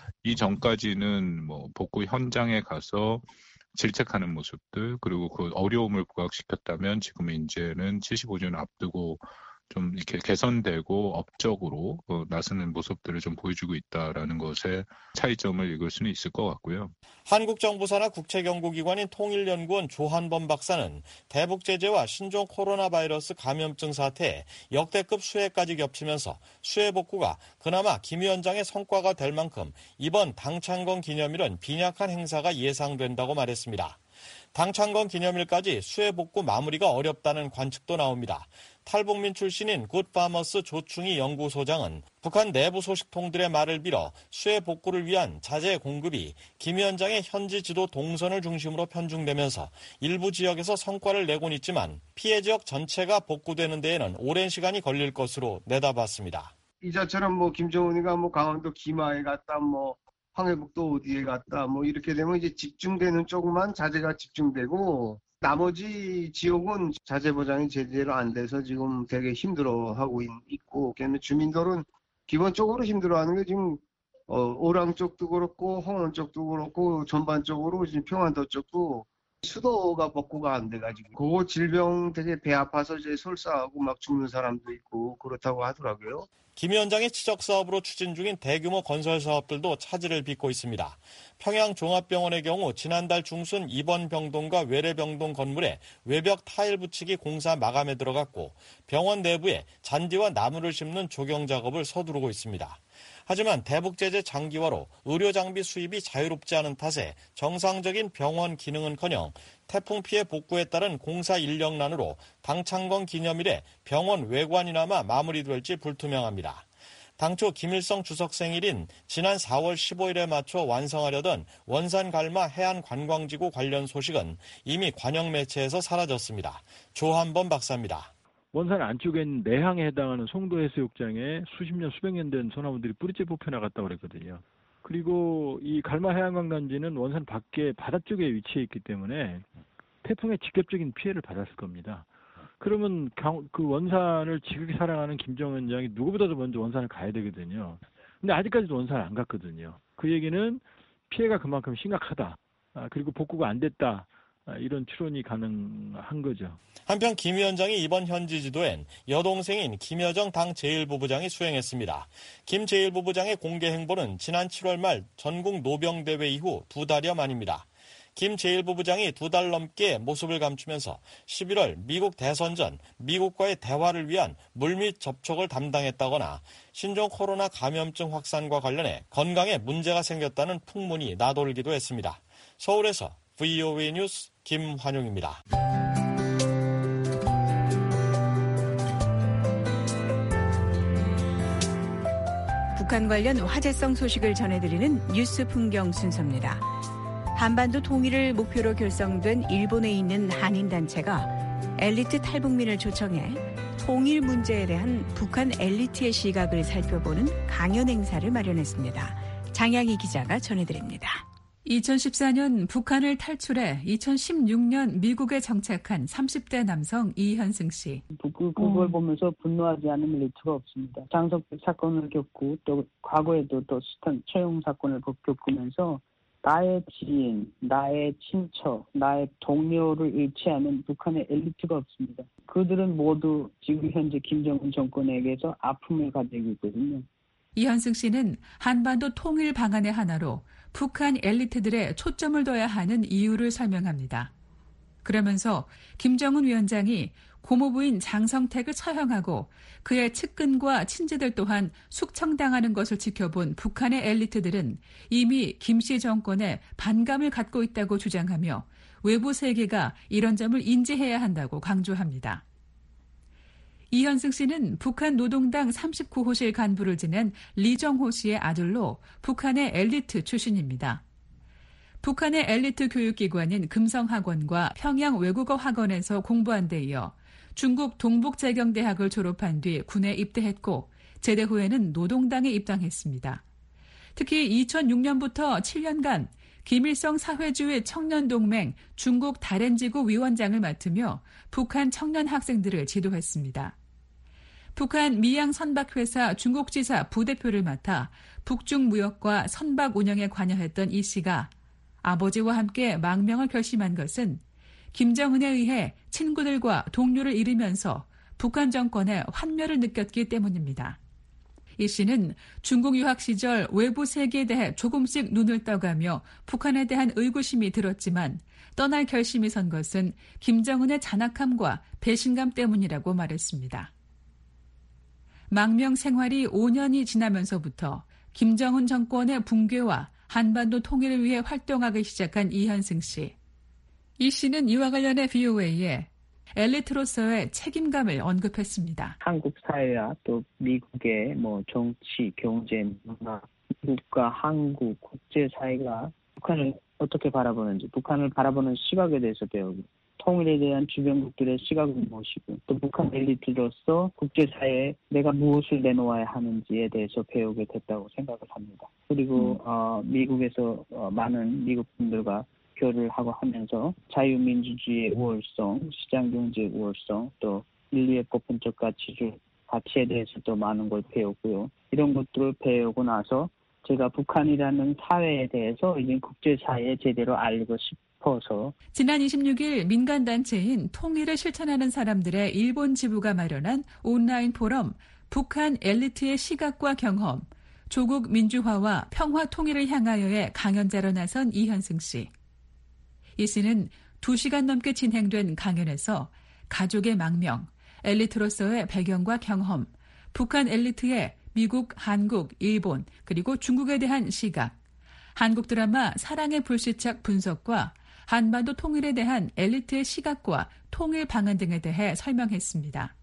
[SPEAKER 18] 이전까지는 복구 현장에 가서 질책하는 모습들 그리고 그 어려움을 부각시켰다면 지금은 이제는 75주년 앞두고 좀 이렇게 개선되고 업적으로 나서는 모습들을 좀 보여주고 있다라는 것에 차이점을 읽을 수는 있을 것 같고요.
[SPEAKER 17] 한국 정부 산하 국책연구기관인 통일연구원 조한범 박사는 대북 제재와 신종 코로나 바이러스 감염증 사태에 역대급 수해까지 겹치면서 수해 복구가 그나마 김 위원장의 성과가 될 만큼 이번 당 창건 기념일은 빈약한 행사가 예상된다고 말했습니다. 당 창건 기념일까지 수해 복구 마무리가 어렵다는 관측도 나옵니다. 탈북민 출신인 굿파머스 조충희 연구소장은 북한 내부 소식통들의 말을 빌어 수해 복구를 위한 자재 공급이 김 위원장의 현지 지도 동선을 중심으로 편중되면서 일부 지역에서 성과를 내곤 있지만 피해 지역 전체가 복구되는 데에는 오랜 시간이 걸릴 것으로 내다봤습니다.
[SPEAKER 19] 이자처럼 김정은이가 강원도 김하에 갔다 황해북도 어디에 갔다 이렇게 되면 이제 집중되는 쪽만 자재가 집중되고 나머지 지역은 자재 보장이 제대로 안 돼서 지금 되게 힘들어하고 있고 그다음에 주민들은 기본적으로 힘들어하는 게 지금 오랑 쪽도 그렇고 홍원 쪽도 그렇고 전반적으로 지금 평안도 쪽도 수도가 복구가 안 돼가지고 그 질병 되게 배 아파서 이제 설사하고 죽는 사람도 있고 그렇다고 하더라고요.
[SPEAKER 17] 김 위원장의 치적 사업으로 추진 중인 대규모 건설 사업들도 차질을 빚고 있습니다. 평양 종합병원의 경우 지난달 중순 입원 병동과 외래 병동 건물에 외벽 타일 붙이기 공사 마감에 들어갔고 병원 내부에 잔디와 나무를 심는 조경 작업을 서두르고 있습니다. 하지만 대북 제재 장기화로 의료 장비 수입이 자유롭지 않은 탓에 정상적인 병원 기능은커녕 태풍 피해 복구에 따른 공사 인력난으로 당 창건 기념일에 병원 외관이나마 마무리될지 불투명합니다. 당초 김일성 주석 생일인 지난 4월 15일에 맞춰 완성하려던 원산 갈마 해안관광지구 관련 소식은 이미 관영 매체에서 사라졌습니다. 조한범 박사입니다.
[SPEAKER 20] 원산 안쪽에 있는 내항에 해당하는 송도 해수욕장에 수십 년, 수백 년 된 소나무들이 뿌리째 뽑혀나갔다고 그랬거든요. 그리고 이 갈마 해안관광지는 원산 밖에 바다 쪽에 위치해 있기 때문에 태풍의 직접적인 피해를 받았을 겁니다. 그러면 그 원산을 지극히 사랑하는 김정은 위원장이 누구보다도 먼저 원산을 가야 되거든요. 근데 아직까지도 원산을 안 갔거든요. 그 얘기는 피해가 그만큼 심각하다. 그리고 복구가 안 됐다. 이런 추론이 가능한 거죠.
[SPEAKER 17] 한편 김 위원장이 이번 현지 지도엔 여동생인 김여정 당 제1부부장이 수행했습니다. 김 제1부부장의 공개 행보는 지난 7월 말 전국 노병대회 이후 2달여 만입니다. 김 제1부부장이 2달 넘게 모습을 감추면서 11월 미국 대선 전 미국과의 대화를 위한 물밑 접촉을 담당했다거나 신종 코로나 감염증 확산과 관련해 건강에 문제가 생겼다는 풍문이 나돌기도 했습니다. 서울에서 VOA 뉴스 김환용입니다.
[SPEAKER 3] 북한 관련 화제성 소식을 전해드리는 뉴스 풍경 순서입니다. 한반도 통일을 목표로 결성된 일본에 있는 한인단체가 엘리트 탈북민을 초청해 통일 문제에 대한 북한 엘리트의 시각을 살펴보는 강연 행사를 마련했습니다. 장양희 기자가 전해드립니다.
[SPEAKER 21] 2014년 북한을 탈출해 2016년 미국에 정착한 30대 남성 이현승 씨.
[SPEAKER 22] 그걸 보면서 분노하지 않은 엘리트가 없습니다. 장석백 사건을 겪고 또 과거에도 또 숱한 처형 사건을 겪으면서 나의 지인, 나의 친척, 나의 동료를 잃지 않은 북한의 엘리트가 없습니다. 그들은 모두 지금 현재 김정은 정권에게서 아픔을 가지고 있거든요.
[SPEAKER 21] 이현승 씨는 한반도 통일 방안의 하나로 북한 엘리트들의 초점을 둬야 하는 이유를 설명합니다. 그러면서 김정은 위원장이 고모부인 장성택을 처형하고 그의 측근과 친지들 또한 숙청당하는 것을 지켜본 북한의 엘리트들은 이미 김씨 정권에 반감을 갖고 있다고 주장하며 외부 세계가 이런 점을 인지해야 한다고 강조합니다. 이현승 씨는 북한 노동당 39호실 간부를 지낸 리정호 씨의 아들로 북한의 엘리트 출신입니다. 북한의 엘리트 교육기관인 금성학원과 평양 외국어학원에서 공부한 데 이어 중국 동북재경대학을 졸업한 뒤 군에 입대했고 제대 후에는 노동당에 입당했습니다. 특히 2006년부터 7년간 김일성 사회주의 청년동맹 중국 다롄지구 위원장을 맡으며 북한 청년 학생들을 지도했습니다. 북한 미양 선박회사 중국지사 부대표를 맡아 북중 무역과 선박 운영에 관여했던 이 씨가 아버지와 함께 망명을 결심한 것은 김정은에 의해 친구들과 동료를 잃으면서 북한 정권의 환멸을 느꼈기 때문입니다. 이 씨는 중국 유학 시절 외부 세계에 대해 조금씩 눈을 떠가며 북한에 대한 의구심이 들었지만 떠날 결심이 선 것은 김정은의 잔악함과 배신감 때문이라고 말했습니다. 망명 생활이 5년이 지나면서부터 김정은 정권의 붕괴와 한반도 통일을 위해 활동하기 시작한 이현승 씨. 이 씨는 이와 관련해 VOA에 엘리트로서의 책임감을 언급했습니다.
[SPEAKER 22] 한국 사회와 또 미국의 정치, 경제, 문화, 미국과 한국, 국제사회가 북한을 어떻게 바라보는지, 북한을 바라보는 시각에 대해서 배우고 통일에 대한 주변국들의 시각을 모시고 또 북한 엘리트로서 국제사회에 내가 무엇을 내놓아야 하는지에 대해서 배우게 됐다고 생각을 합니다. 그리고 미국에서 많은 미국 분들과 교류를 하고 하면서 자유민주주의의 우월성, 시장경제의 우월성, 또 인류의 보편적 가치에 대해서도 많은 걸 배우고요. 이런 것들을 배우고 나서 제가 북한이라는 사회에 대해서 이제 국제사회에 제대로 알고 싶어서
[SPEAKER 21] 지난 26일 민간단체인 통일을 실천하는 사람들의 일본 지부가 마련한 온라인 포럼 북한 엘리트의 시각과 경험, 조국 민주화와 평화 통일을 향하여의 강연자로 나선 이현승 씨. 이 씨는 2시간 넘게 진행된 강연에서 가족의 망명, 엘리트로서의 배경과 경험, 북한 엘리트의 미국, 한국, 일본, 그리고 중국에 대한 시각, 한국 드라마 사랑의 불시착 분석과 한반도 통일에 대한 엘리트의 시각과 통일 방안 등에 대해 설명했습니다.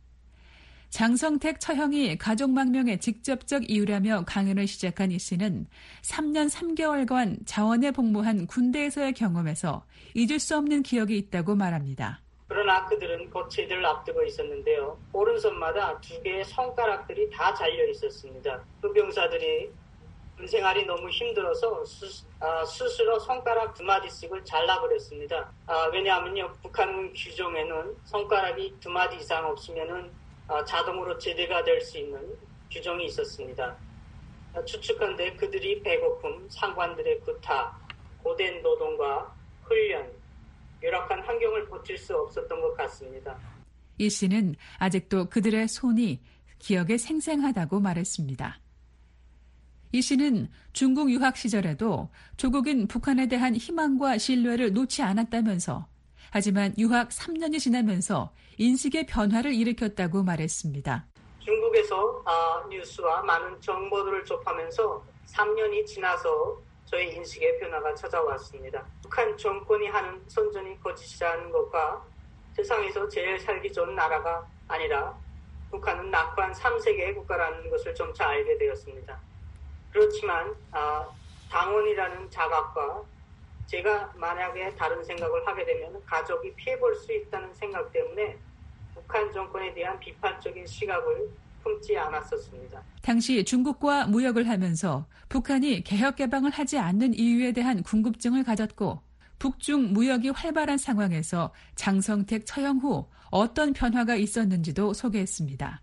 [SPEAKER 21] 장성택 처형이 가족 망명의 직접적 이유라며 강연을 시작한 이 씨는 3년 3개월간 자원에 복무한 군대에서의 경험에서 잊을 수 없는 기억이 있다고 말합니다.
[SPEAKER 23] 그러나 그들은 곧 제대를 앞두고 있었는데요. 오른손마다 2개의 손가락들이 다 잘려 있었습니다. 그 병사들이 군생활이 너무 힘들어서 스스로 손가락 2마디씩을 잘라버렸습니다. 왜냐하면요, 북한 규정에는 손가락이 2마디 이상 없으면은 자동으로 제대가 될 수 있는 규정이 있었습니다. 추측한데 그들이 배고픔, 상관들의 구타, 고된 노동과 훈련, 열악한 환경을 버틸 수 없었던 것 같습니다.
[SPEAKER 21] 이 씨는 아직도 그들의 손이 기억에 생생하다고 말했습니다. 이 씨는 중국 유학 시절에도 조국인 북한에 대한 희망과 신뢰를 놓지 않았다면서 하지만 유학 3년이 지나면서 인식의 변화를 일으켰다고 말했습니다.
[SPEAKER 23] 중국에서 뉴스와 많은 정보들을 접하면서 3년이 지나서 저의 인식의 변화가 찾아왔습니다. 북한 정권이 하는 선전이 거짓이라는 것과 세상에서 제일 살기 좋은 나라가 아니라 북한은 낙후한 3세계의 국가라는 것을 점차 알게 되었습니다. 그렇지만 당원이라는 자각과 제가 만약에 다른 생각을 하게 되면 가족이 피해볼 수 있다는 생각 때문에 북한 정권에 대한 비판적인 시각을 품지 않았었습니다.
[SPEAKER 21] 당시 중국과 무역을 하면서 북한이 개혁 개방을 하지 않는 이유에 대한 궁금증을 가졌고 북중 무역이 활발한 상황에서 장성택 처형 후 어떤 변화가 있었는지도 소개했습니다.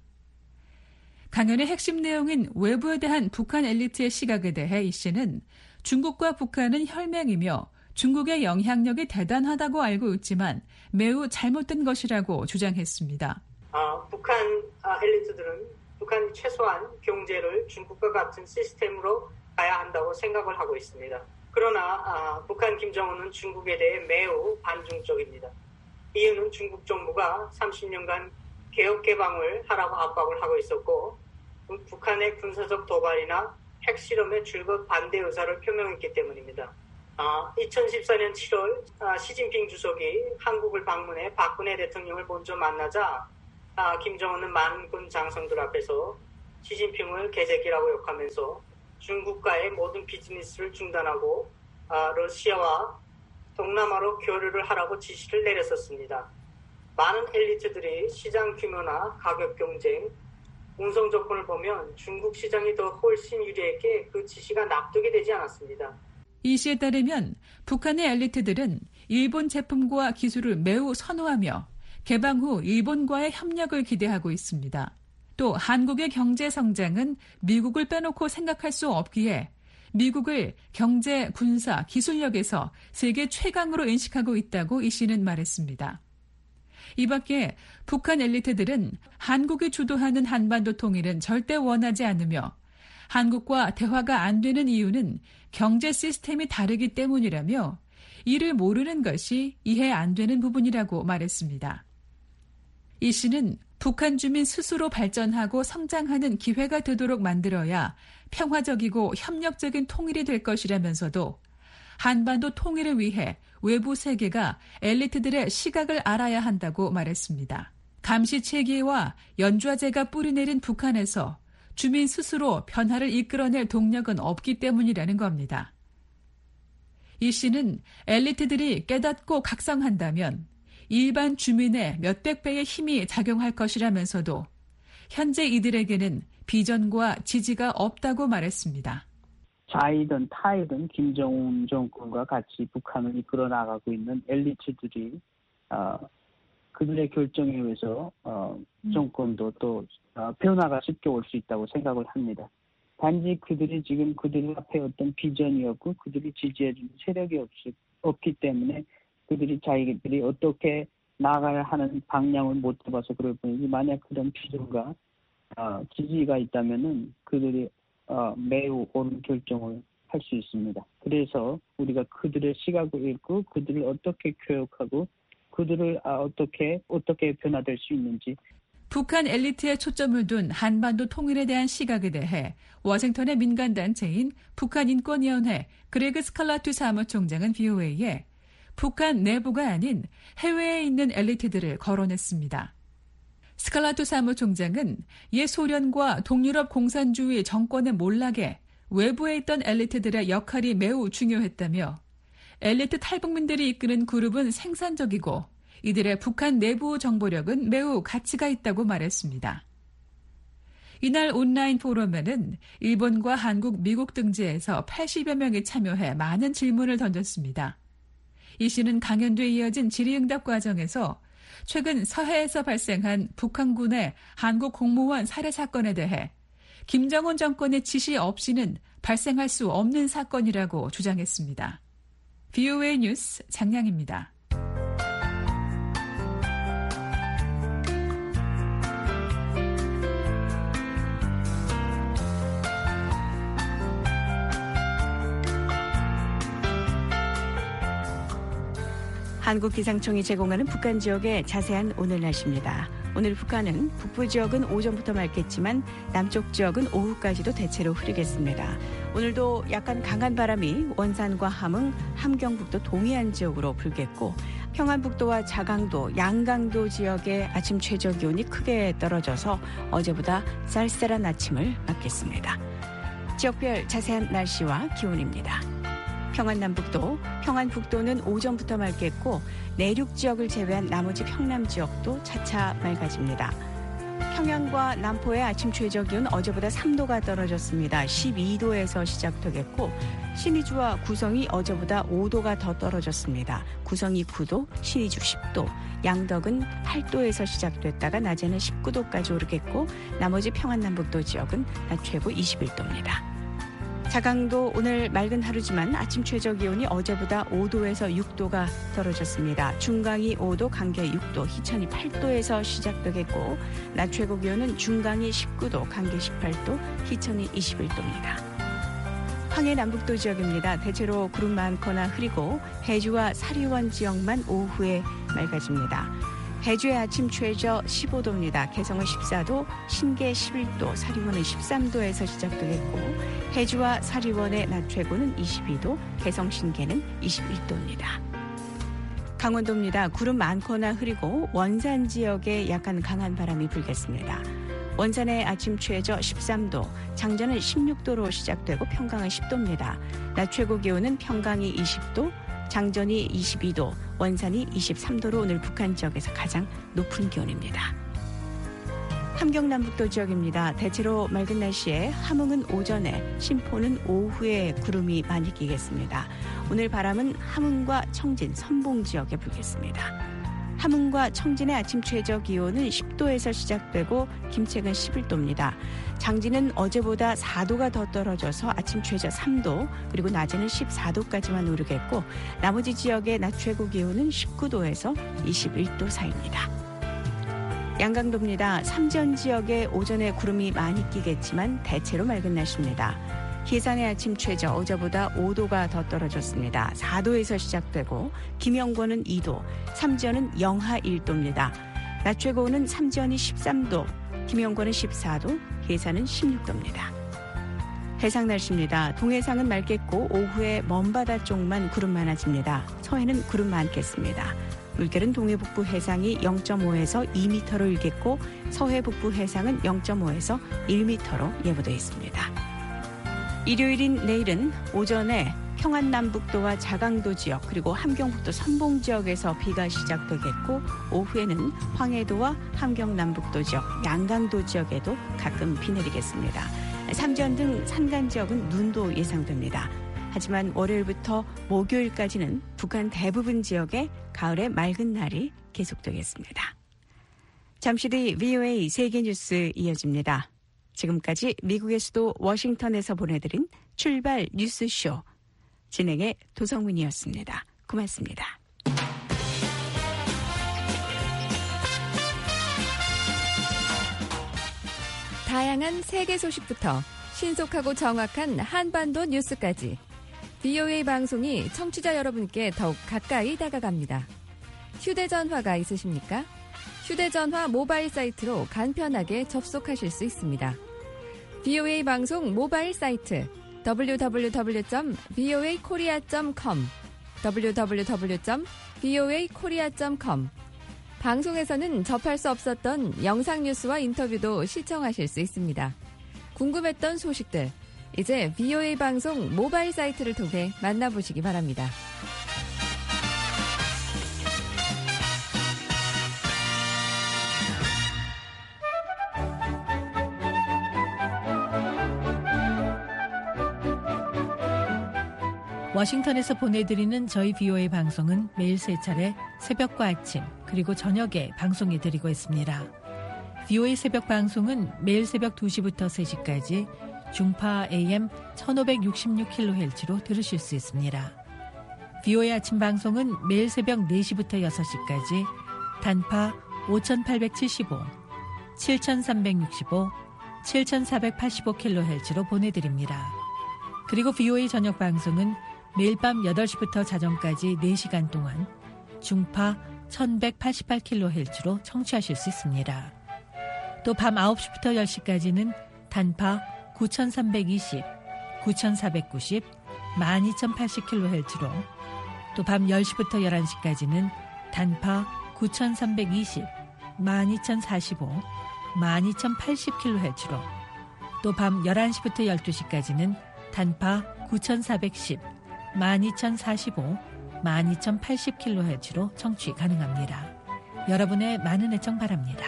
[SPEAKER 21] 강연의 핵심 내용인 외부에 대한 북한 엘리트의 시각에 대해 이 씨는 중국과 북한은 혈맹이며 중국의 영향력이 대단하다고 알고 있지만 매우 잘못된 것이라고 주장했습니다.
[SPEAKER 23] 북한 엘리트들은 북한이 최소한 경제를 중국과 같은 시스템으로 가야 한다고 생각을 하고 있습니다. 그러나 북한 김정은은 중국에 대해 매우 반중적입니다. 이유는 중국 정부가 30년간 개혁 개방을 하라고 압박을 하고 있었고 북한의 군사적 도발이나 핵실험에 줄곧 반대 의사를 표명했기 때문입니다. 2014년 7월 시진핑 주석이 한국을 방문해 박근혜 대통령을 먼저 만나자 김정은은 많은 군 장성들 앞에서 시진핑을 개새끼라고 욕하면서 중국과의 모든 비즈니스를 중단하고 러시아와 동남아로 교류를 하라고 지시를 내렸었습니다. 많은 엘리트들이 시장 규모나 가격 경쟁, 운송 조건을 보면 중국 시장이 더 훨씬 유리했기에 그 지시가 납득이 되지 않았습니다.
[SPEAKER 21] 이 씨에 따르면 북한의 엘리트들은 일본 제품과 기술을 매우 선호하며 개방 후 일본과의 협력을 기대하고 있습니다. 또 한국의 경제 성장은 미국을 빼놓고 생각할 수 없기에 미국을 경제, 군사, 기술력에서 세계 최강으로 인식하고 있다고 이 씨는 말했습니다. 이 밖에 북한 엘리트들은 한국이 주도하는 한반도 통일은 절대 원하지 않으며 한국과 대화가 안 되는 이유는 경제 시스템이 다르기 때문이라며 이를 모르는 것이 이해 안 되는 부분이라고 말했습니다. 이 씨는 북한 주민 스스로 발전하고 성장하는 기회가 되도록 만들어야 평화적이고 협력적인 통일이 될 것이라면서도 한반도 통일을 위해 외부 세계가 엘리트들의 시각을 알아야 한다고 말했습니다. 감시체계와 연좌제가 뿌리내린 북한에서 주민 스스로 변화를 이끌어낼 동력은 없기 때문이라는 겁니다. 이 씨는 엘리트들이 깨닫고 각성한다면 일반 주민의 몇백 배의 힘이 작용할 것이라면서도 현재 이들에게는 비전과 지지가 없다고 말했습니다.
[SPEAKER 22] 자이든 타이든 김정은 정권과 같이 북한을 이끌어 나가고 있는 엘리트들이 그들의 결정에 의해서 정권도 또 변화가 쉽게 올 수 있다고 생각을 합니다. 단지 그들이 지금 그들 앞에 어떤 비전이 없고 그들이 지지해주는 세력이 없기 때문에 그들이 자기들이 어떻게 나가야 하는 방향을 못 잡아서 그럴 뿐이지 만약 그런 비전과 지지가 있다면은 그들이 매우 옳은 결정을 할 수 있습니다. 그래서 우리가 그들의 시각을 읽고 그들을 어떻게 교육하고 그들을 어떻게 변화될 수 있는지.
[SPEAKER 21] 북한 엘리트에 초점을 둔 한반도 통일에 대한 시각에 대해 워싱턴의 민간단체인 북한인권위원회 그레그 스칼라투 사무총장은 VOA에 북한 내부가 아닌 해외에 있는 엘리트들을 거론했습니다. 스칼라투 사무총장은 옛 소련과 동유럽 공산주의 정권의 몰락에 외부에 있던 엘리트들의 역할이 매우 중요했다며 엘리트 탈북민들이 이끄는 그룹은 생산적이고 이들의 북한 내부 정보력은 매우 가치가 있다고 말했습니다. 이날 온라인 포럼에는 일본과 한국, 미국 등지에서 80여 명이 참여해 많은 질문을 던졌습니다. 이 씨는 강연 뒤에 이어진 질의응답 과정에서 최근 서해에서 발생한 북한군의 한국 공무원 살해 사건에 대해 김정은 정권의 지시 없이는 발생할 수 없는 사건이라고 주장했습니다. VOA 뉴스 장량입니다.
[SPEAKER 3] 한국기상청이 제공하는 북한 지역의 자세한 오늘 날씨입니다. 오늘 북한은 북부 지역은 오전부터 맑겠지만 남쪽 지역은 오후까지도 대체로 흐리겠습니다. 오늘도 약간 강한 바람이 원산과 함흥, 함경북도 동해안 지역으로 불겠고 평안북도와 자강도, 양강도 지역의 아침 최저 기온이 크게 떨어져서 어제보다 쌀쌀한 아침을 맞겠습니다. 지역별 자세한 날씨와 기온입니다. 평안남북도, 평안북도는 오전부터 맑겠고 내륙 지역을 제외한 나머지 평남 지역도 차차 맑아집니다. 평양과 남포의 아침 최저기온 어제보다 3도가 떨어졌습니다. 12도에서 시작되겠고 신의주와 구성이 어제보다 5도가 더 떨어졌습니다. 구성이 9도, 신의주 10도, 양덕은 8도에서 시작됐다가 낮에는 19도까지 오르겠고 나머지 평안남북도 지역은 낮 최고 21도입니다. 자강도 오늘 맑은 하루지만 아침 최저기온이 어제보다 5도에서 6도가 떨어졌습니다. 중강이 5도, 강계 6도, 희천이 8도에서 시작되겠고 낮 최고 기온은 중강이 19도, 강계 18도, 희천이 21도입니다. 황해 남북도 지역입니다. 대체로 구름 많거나 흐리고 해주와 사리원 지역만 오후에 맑아집니다. 해주의 아침 최저 15도입니다. 개성은 14도, 신계 11도, 사리원은 13도에서 시작되겠고 해주와 사리원의 낮 최고는 22도, 개성 신계는 21도입니다. 강원도입니다. 구름 많거나 흐리고 원산 지역에 약간 강한 바람이 불겠습니다. 원산의 아침 최저 13도, 장전은 16도로 시작되고 평강은 10도입니다. 낮 최고 기온은 평강이 20도, 장전이 22도, 원산이 23도로 오늘 북한 지역에서 가장 높은 기온입니다. 함경남북도 지역입니다. 대체로 맑은 날씨에 함흥은 오전에, 신포는 오후에 구름이 많이 끼겠습니다. 오늘 바람은 함흥과 청진, 선봉 지역에 불겠습니다. 함흥과 청진의 아침 최저 기온은 10도에서 시작되고 김책은 11도입니다. 장진은 어제보다 4도가 더 떨어져서 아침 최저 3도 그리고 낮에는 14도까지만 오르겠고 나머지 지역의 낮 최고 기온은 19도에서 21도 사이입니다. 양강도입니다. 삼전 지역에 오전에 구름이 많이 끼겠지만 대체로 맑은 날씨입니다. 계산의 아침 최저 어제보다 5도가 더 떨어졌습니다. 4도에서 시작되고 김영권은 2도, 삼전은 영하 1도입니다. 낮 최고는 삼전이 13도, 김영권은 14도, 계산은 16도입니다. 해상 날씨입니다. 동해상은 맑겠고 오후에 먼바다 쪽만 구름 많아집니다. 서해는 구름 많겠습니다. 물결은 동해 북부 해상이 0.5에서 2m로 일겠고 서해 북부 해상은 0.5에서 1m로 예보되어 있습니다. 일요일인 내일은 오전에 평안남북도와 자강도 지역 그리고 함경북도 선봉 지역에서 비가 시작되겠고 오후에는 황해도와 함경남북도 지역, 양강도 지역에도 가끔 비 내리겠습니다. 삼전 등 산간 지역은 눈도 예상됩니다. 하지만 월요일부터 목요일까지는 북한 대부분 지역에 가을의 맑은 날이 계속되겠습니다. 잠시 뒤 VOA 세계뉴스 이어집니다. 지금까지 미국의 수도 워싱턴에서 보내드린 출발 뉴스쇼 진행의 도성민이었습니다. 고맙습니다.
[SPEAKER 1] 다양한 세계 소식부터 신속하고 정확한 한반도 뉴스까지 VOA 방송이 청취자 여러분께 더욱 가까이 다가갑니다. 휴대전화가 있으십니까? 휴대전화 모바일 사이트로 간편하게 접속하실 수 있습니다. VOA 방송 모바일 사이트 www.voakorea.com www.voakorea.com 방송에서는 접할 수 없었던 영상 뉴스와 인터뷰도 시청하실 수 있습니다. 궁금했던 소식들 이제 VOA 방송 모바일 사이트를 통해 만나보시기 바랍니다.
[SPEAKER 2] 워싱턴에서 보내드리는 저희 VOA 방송은 매일 3차례 새벽과 아침 그리고 저녁에 방송해드리고 있습니다. VOA 새벽 방송은 매일 새벽 2시부터 3시까지 중파 AM 1566kHz로 들으실 수 있습니다. VOA 아침 방송은 매일 새벽 4시부터 6시까지 단파 5875, 7365, 7485kHz로 보내드립니다. 그리고 VOA 저녁 방송은 매일 밤 8시부터 자정까지 4시간 동안 중파 1188kHz로 청취하실 수 있습니다. 또 밤 9시부터 10시까지는 단파 9320, 9490, 12080kHz로 또 밤 10시부터 11시까지는 단파 9320, 12045, 12080kHz로 또 밤 11시부터 12시까지는 단파 9410, 12,045, 12,080kHz로 청취 가능합니다. 여러분의 많은 애청 바랍니다.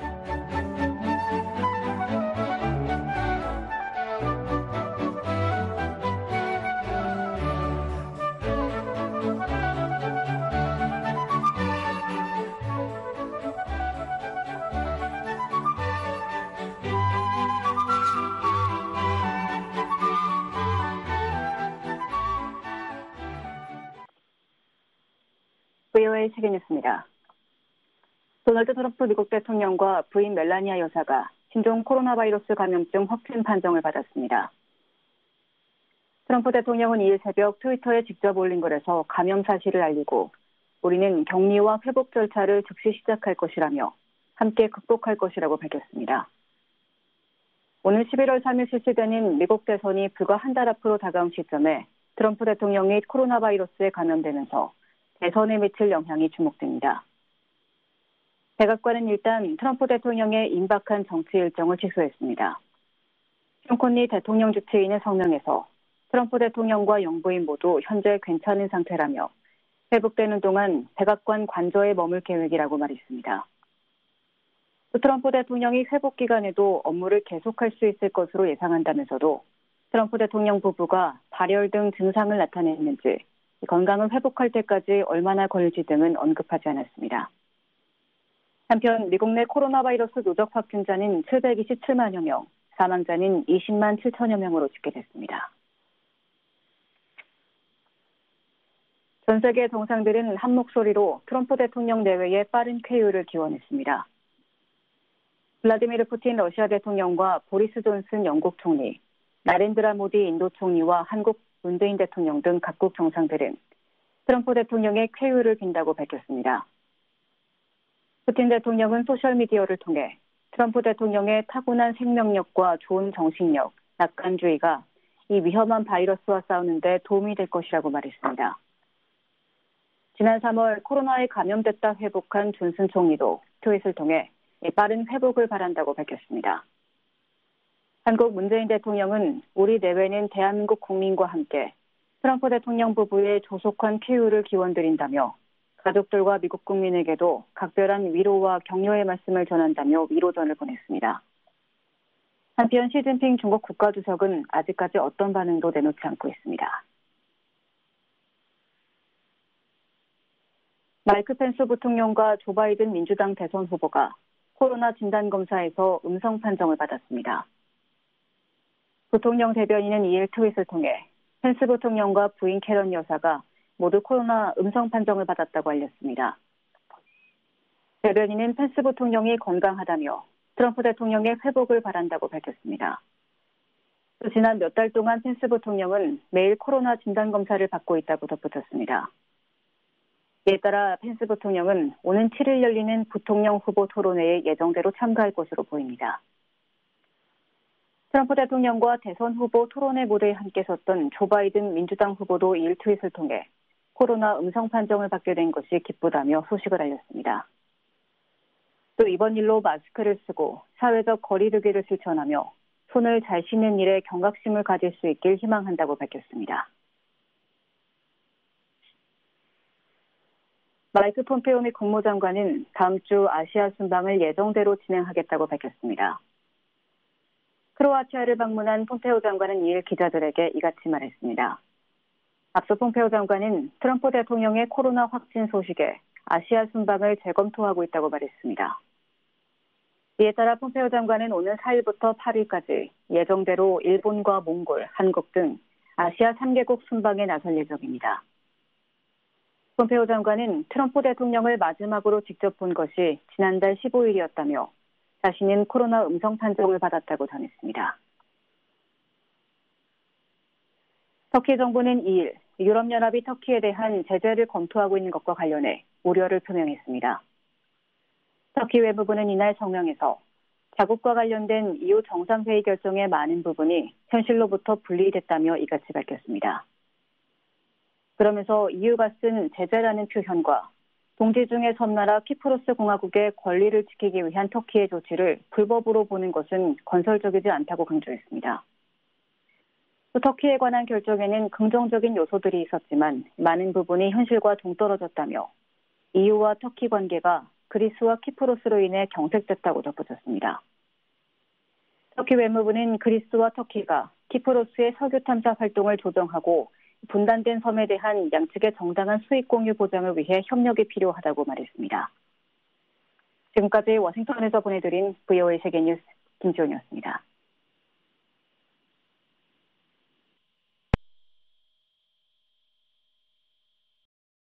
[SPEAKER 4] VOA 세계뉴스입니다. 도널드 트럼프 미국 대통령과 부인 멜라니아 여사가 신종 코로나 바이러스 감염증 확진 판정을 받았습니다. 트럼프 대통령은 2일 새벽 트위터에 직접 올린 글에서 감염 사실을 알리고 우리는 격리와 회복 절차를 즉시 시작할 것이라며 함께 극복할 것이라고 밝혔습니다. 오늘 11월 3일 실시되는 미국 대선이 불과 한 달 앞으로 다가온 시점에 트럼프 대통령이 코로나 바이러스에 감염되면서 대선에 미칠 영향이 주목됩니다. 백악관은 일단 트럼프 대통령의 임박한 정치 일정을 취소했습니다. 숀 콘리 대통령 주치의는 성명에서 트럼프 대통령과 영부인 모두 현재 괜찮은 상태라며 회복되는 동안 백악관 관저에 머물 계획이라고 말했습니다. 또 트럼프 대통령이 회복 기간에도 업무를 계속할 수 있을 것으로 예상한다면서도 트럼프 대통령 부부가 발열 등 증상을 나타냈는지 건강을 회복할 때까지 얼마나 걸릴지 등은 언급하지 않았습니다. 한편 미국 내 코로나 바이러스 누적 확진자는 727만여 명, 사망자는 20만 7천여 명으로 집계됐습니다. 전 세계 정상들은 한 목소리로 트럼프 대통령 내외의 빠른 쾌유를 기원했습니다. 블라디미르 푸틴 러시아 대통령과 보리스 존슨 영국 총리, 나렌드라 모디 인도 총리와 한국 문재인 대통령 등 각국 정상들은 트럼프 대통령의 쾌유를 빈다고 밝혔습니다. 푸틴 대통령은 소셜미디어를 통해 트럼프 대통령의 타고난 생명력과 좋은 정신력, 낙관주의가 이 위험한 바이러스와 싸우는 데 도움이 될 것이라고 말했습니다. 지난 3월 코로나에 감염됐다 회복한 존슨 총리도 트윗을 통해 빠른 회복을 바란다고 밝혔습니다. 한국 문재인 대통령은 우리 내외는 대한민국 국민과 함께 트럼프 대통령 부부의 조속한 쾌유를 기원드린다며 가족들과 미국 국민에게도 각별한 위로와 격려의 말씀을 전한다며 위로전을 보냈습니다. 한편 시진핑 중국 국가주석은 아직까지 어떤 반응도 내놓지 않고 있습니다. 마이크 펜스 부통령과 조 바이든 민주당 대선 후보가 코로나 진단검사에서 음성 판정을 받았습니다. 부통령 대변인은 2일 트윗을 통해 펜스 부통령과 부인 캐런 여사가 모두 코로나 음성 판정을 받았다고 알렸습니다. 대변인은 펜스 부통령이 건강하다며 트럼프 대통령의 회복을 바란다고 밝혔습니다. 또 지난 몇 달 동안 펜스 부통령은 매일 코로나 진단검사를 받고 있다고 덧붙였습니다. 이에 따라 펜스 부통령은 오는 7일 열리는 부통령 후보 토론회에 예정대로 참가할 것으로 보입니다. 트럼프 대통령과 대선 후보 토론회 무대에 함께 섰던 조 바이든 민주당 후보도 2일 트윗을 통해 코로나 음성 판정을 받게 된 것이 기쁘다며 소식을 알렸습니다. 또 이번 일로 마스크를 쓰고 사회적 거리두기를 실천하며 손을 잘 씻는 일에 경각심을 가질 수 있길 희망한다고 밝혔습니다. 마이크 폼페오 미 국무장관은 다음 주 아시아 순방을 예정대로 진행하겠다고 밝혔습니다. 크로아티아를 방문한 폼페오 장관은 2일 기자들에게 이같이 말했습니다. 앞서 폼페오 장관은 트럼프 대통령의 코로나 확진 소식에 아시아 순방을 재검토하고 있다고 말했습니다. 이에 따라 폼페오 장관은 오는 4일부터 8일까지 예정대로 일본과 몽골, 한국 등 아시아 3개국 순방에 나설 예정입니다. 폼페오 장관은 트럼프 대통령을 마지막으로 직접 본 것이 지난달 15일이었다며 자신은 코로나 음성 판정을 받았다고 전했습니다. 터키 정부는 2일 유럽연합이 터키에 대한 제재를 검토하고 있는 것과 관련해 우려를 표명했습니다. 터키 외무부는 이날 성명에서 자국과 관련된 EU 정상회의 결정의 많은 부분이 현실로부터 분리됐다며 이같이 밝혔습니다. 그러면서 EU가 쓴 제재라는 표현과 동지 중의 섬나라 키프로스 공화국의 권리를 지키기 위한 터키의 조치를 불법으로 보는 것은 건설적이지 않다고 강조했습니다. 또 터키에 관한 결정에는 긍정적인 요소들이 있었지만 많은 부분이 현실과 동떨어졌다며 EU와 터키 관계가 그리스와 키프로스로 인해 경색됐다고 덧붙였습니다. 터키 외무부는 그리스와 터키가 키프로스의 석유 탐사 활동을 조정하고 분단된 섬에 대한 양측의 정당한 수익 공유 보장을 위해 협력이 필요하다고 말했습니다. 지금까지 워싱턴에서 보내드린 VOA 세계뉴스 김지원이었습니다.